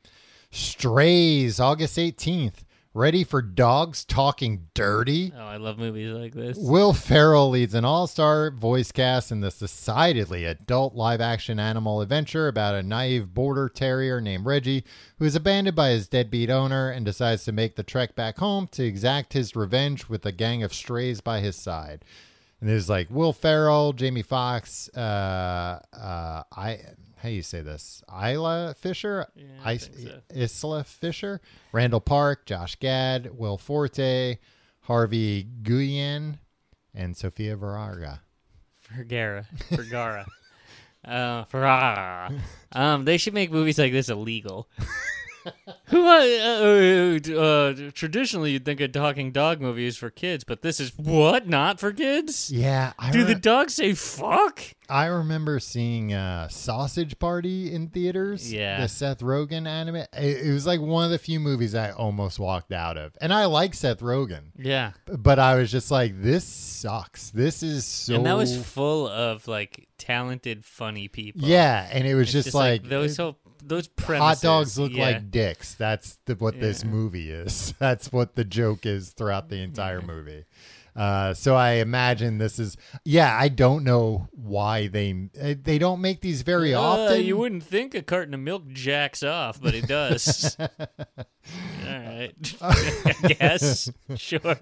S3: Strays, August eighteenth. Ready for dogs talking dirty?
S4: oh, I love movies like this.
S3: Will Ferrell leads an all-star voice cast in this decidedly adult live-action animal adventure about a naive border terrier named Reggie who is abandoned by his deadbeat owner and decides to make the trek back home to exact his revenge with a gang of strays by his side. And there's like Will Ferrell, Jamie Foxx, uh, uh, I, how do you say this? Isla Fisher,
S4: Yeah, I
S3: Is-
S4: think so.
S3: Isla Fisher, Randall Park, Josh Gad, Will Forte, Harvey Guillen, and Sofia Vergara.
S4: Vergara. Vergara. uh, Ferrara. Um, they should make movies like this illegal. Who uh, uh, uh, traditionally you'd think a talking dog movie is for kids, but this is what, not for kids?
S3: Yeah, I,
S4: Do
S3: re-
S4: the dogs say fuck?
S3: I remember seeing uh, Sausage Party in theaters.
S4: Yeah.
S3: The Seth Rogen anime. It, it was like one of the few movies I almost walked out of. And I like Seth Rogen,
S4: Yeah.
S3: but I was just like, this sucks. This is so.
S4: And that was full of like talented, funny people.
S3: Yeah, and it was
S4: It's
S3: just, like,
S4: those whole those
S3: hot
S4: premises.
S3: dogs look
S4: yeah.
S3: like dicks. That's the, what this
S4: Yeah.
S3: movie is. That's what the joke is throughout the entire movie. Uh, so I imagine this is, yeah, I don't know why they uh, they don't make these very
S4: Uh,
S3: often.
S4: you wouldn't think a carton of milk jacks off, but it does. All right. I guess. Sure.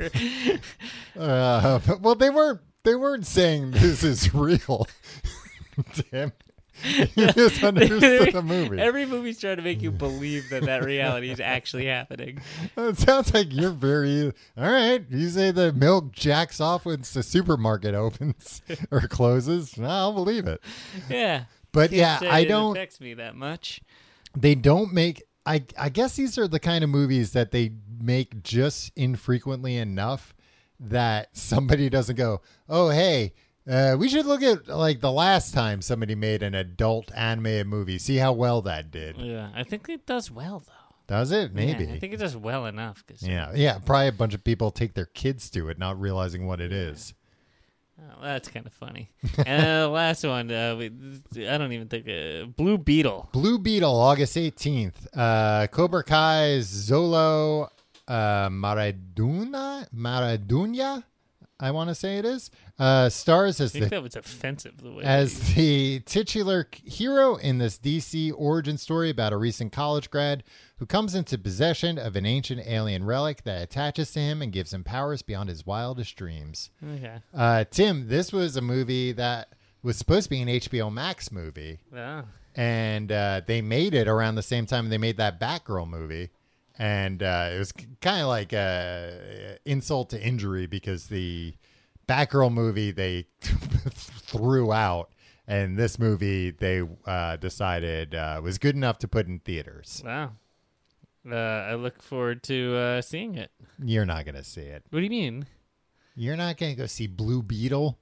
S3: Uh, well, they weren't. They weren't saying this is real. Damn, you misunderstood the movie.
S4: Every movie's trying to make you believe that that reality is actually happening.
S3: It sounds like you're very all right. You say the milk jacks off when the supermarket opens or closes. I'll believe it.
S4: Yeah.
S3: But
S4: Can't
S3: yeah,
S4: say
S3: I
S4: it
S3: don't.
S4: affects me that much.
S3: They don't make. I I guess these are the kind of movies that they make just infrequently enough that somebody doesn't go, oh hey. Uh, we should look at like the last time somebody made an adult animated movie. See how well that did.
S4: Yeah, I think it does well though.
S3: Does it? Maybe.
S4: Yeah, I think it does well enough. Cause,
S3: Yeah, yeah. Probably a bunch of people take their kids to it, not realizing what it is.
S4: Oh, that's kind of funny. And uh, the last one, uh, we, I don't even think uh, Blue Beetle.
S3: Blue Beetle, August eighteenth. Uh, Cobra Kai's Zolo uh, Maradona, Maradona, I want to say it is, uh, stars as
S4: I think
S3: the
S4: that was offensive. The way
S3: as the titular hero in this D C origin story about a recent college grad who comes into possession of an ancient alien relic that attaches to him and gives him powers beyond his wildest dreams.
S4: Okay.
S3: Uh, Tim, this was a movie that was supposed to be an H B O Max movie,
S4: Oh.
S3: and uh, they made it around the same time they made that Batgirl movie. And uh, it was kind of like a insult to injury because the Batgirl movie they threw out, and this movie they uh, decided uh, was good enough to put in theaters.
S4: Wow. Uh, I look forward to uh, seeing it.
S3: You're not going to see it.
S4: What do you mean?
S3: You're not going to go see Blue Beetle?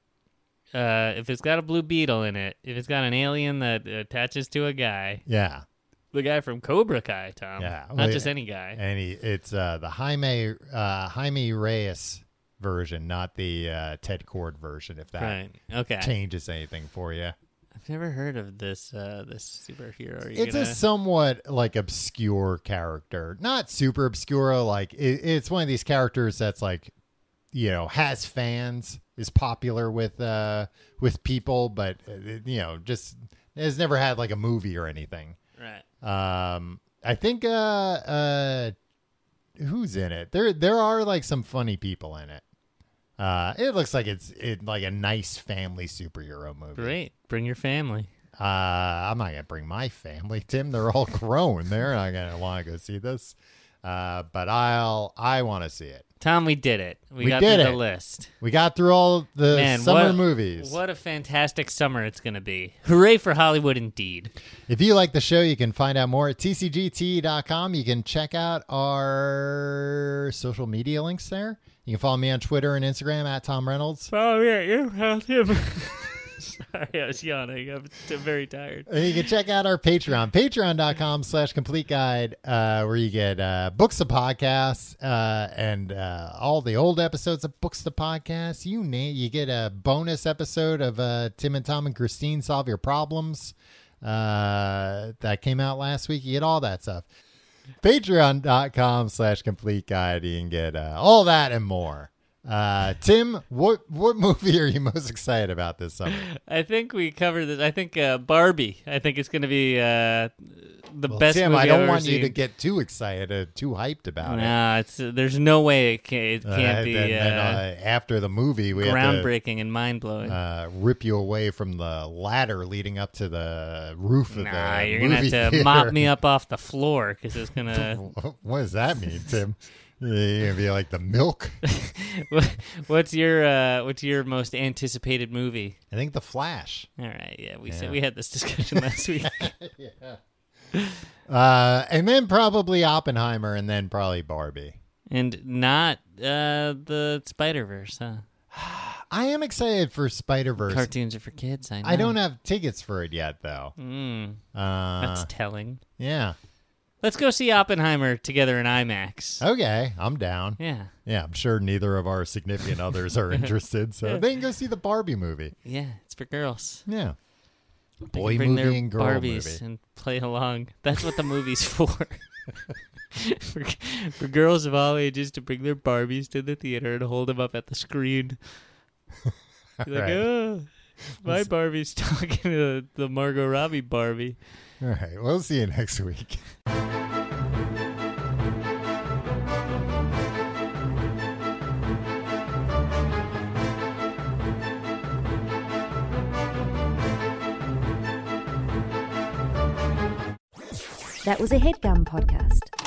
S4: Uh, if it's got a blue beetle in it, if it's got an alien that attaches to a guy,
S3: Yeah.
S4: the guy from Cobra Kai, Tom,
S3: Yeah.
S4: not
S3: Well,
S4: just any guy.
S3: And he, it's uh, the Jaime, uh, Jaime Reyes version, not the uh, Ted Kord version, if that
S4: Right. Okay.
S3: changes anything for you.
S4: I've never heard of this uh, this superhero. Are you
S3: It's
S4: gonna...
S3: a somewhat like obscure character, not super obscure. Like it, it's one of these characters that's like, you know, has fans, is popular with uh with people, but uh, you know, just has never had like a movie or anything.
S4: Right.
S3: Um, I think uh uh who's in it? There there are like some funny people in it. Uh, it looks like it's it like a nice family superhero movie.
S4: Great. Bring your family.
S3: Uh, I'm not gonna bring my family, Tim. They're all grown. They're not gonna want to go see this. Uh, but I'll I want to see it.
S4: Tom, we did it. We,
S3: We
S4: got
S3: did
S4: through
S3: it.
S4: the list.
S3: We got through all the
S4: Man,
S3: summer
S4: what,
S3: movies.
S4: What a fantastic summer it's going to be. Hooray for Hollywood indeed.
S3: If you like the show, you can find out more at T C G T dot com. You can check out our social media links there. You can follow me on Twitter and Instagram at Tom Reynolds.
S4: Oh, yeah, you found him. Sorry, I was yawning. I'm t- very tired.
S3: And you can check out our Patreon, patreon dot com slash complete guide, uh, where you get uh, books to podcasts uh, and uh, all the old episodes of Books to Podcasts. You name, you get a bonus episode of uh, Tim and Tom and Christine Solve Your Problems uh, that came out last week. You get all that stuff. patreon dot com slash complete guide. You can get uh, all that and more. Uh, Tim, what what movie are you most excited about this summer?
S4: I think we covered this. I think uh, Barbie. I think it's going to be uh, the
S3: Well,
S4: best
S3: Tim,
S4: movie
S3: I
S4: I've
S3: don't
S4: ever
S3: want you
S4: seen.
S3: to get too excited, uh, too hyped about it.
S4: Nah, it's uh, there's no way it, can, it
S3: Uh,
S4: can't be
S3: then, then,
S4: uh,
S3: uh, after the movie, we
S4: groundbreaking and mind blowing.
S3: have to uh, rip you away from the ladder leading up to the roof of
S4: Nah,
S3: the
S4: you're gonna
S3: movie
S4: have to
S3: theater.
S4: mop me up off the floor because it's gonna.
S3: What does that mean, Tim? You're gonna be like the milk?
S4: What's your uh, What's your most anticipated movie?
S3: I think the Flash.
S4: All right, yeah, we
S3: Yeah.
S4: said we had this discussion last week.
S3: Uh, and then probably Oppenheimer, and then probably Barbie.
S4: And not uh, the Spider Verse, huh?
S3: I am excited for Spider-Verse.
S4: Cartoons are for kids. I know.
S3: I don't have tickets for it yet, though.
S4: Mm,
S3: Uh,
S4: that's telling.
S3: yeah.
S4: Let's go see Oppenheimer together in IMAX.
S3: Okay, I'm down.
S4: Yeah,
S3: Yeah, I'm sure neither of our significant others are interested, so they can go see the Barbie movie.
S4: yeah, it's for girls.
S3: Yeah.
S4: They can
S3: Boy
S4: bring
S3: movie
S4: their
S3: and girl
S4: Barbies
S3: movie.
S4: and play along. That's what the movie's for. for. For girls of all ages to bring their Barbies to the theater and hold them up at the screen. Be like,
S3: Right.
S4: oh, my Barbie's talking to the Margot Robbie Barbie.
S3: All right, we'll see you next week.
S1: That was a HeadGum podcast.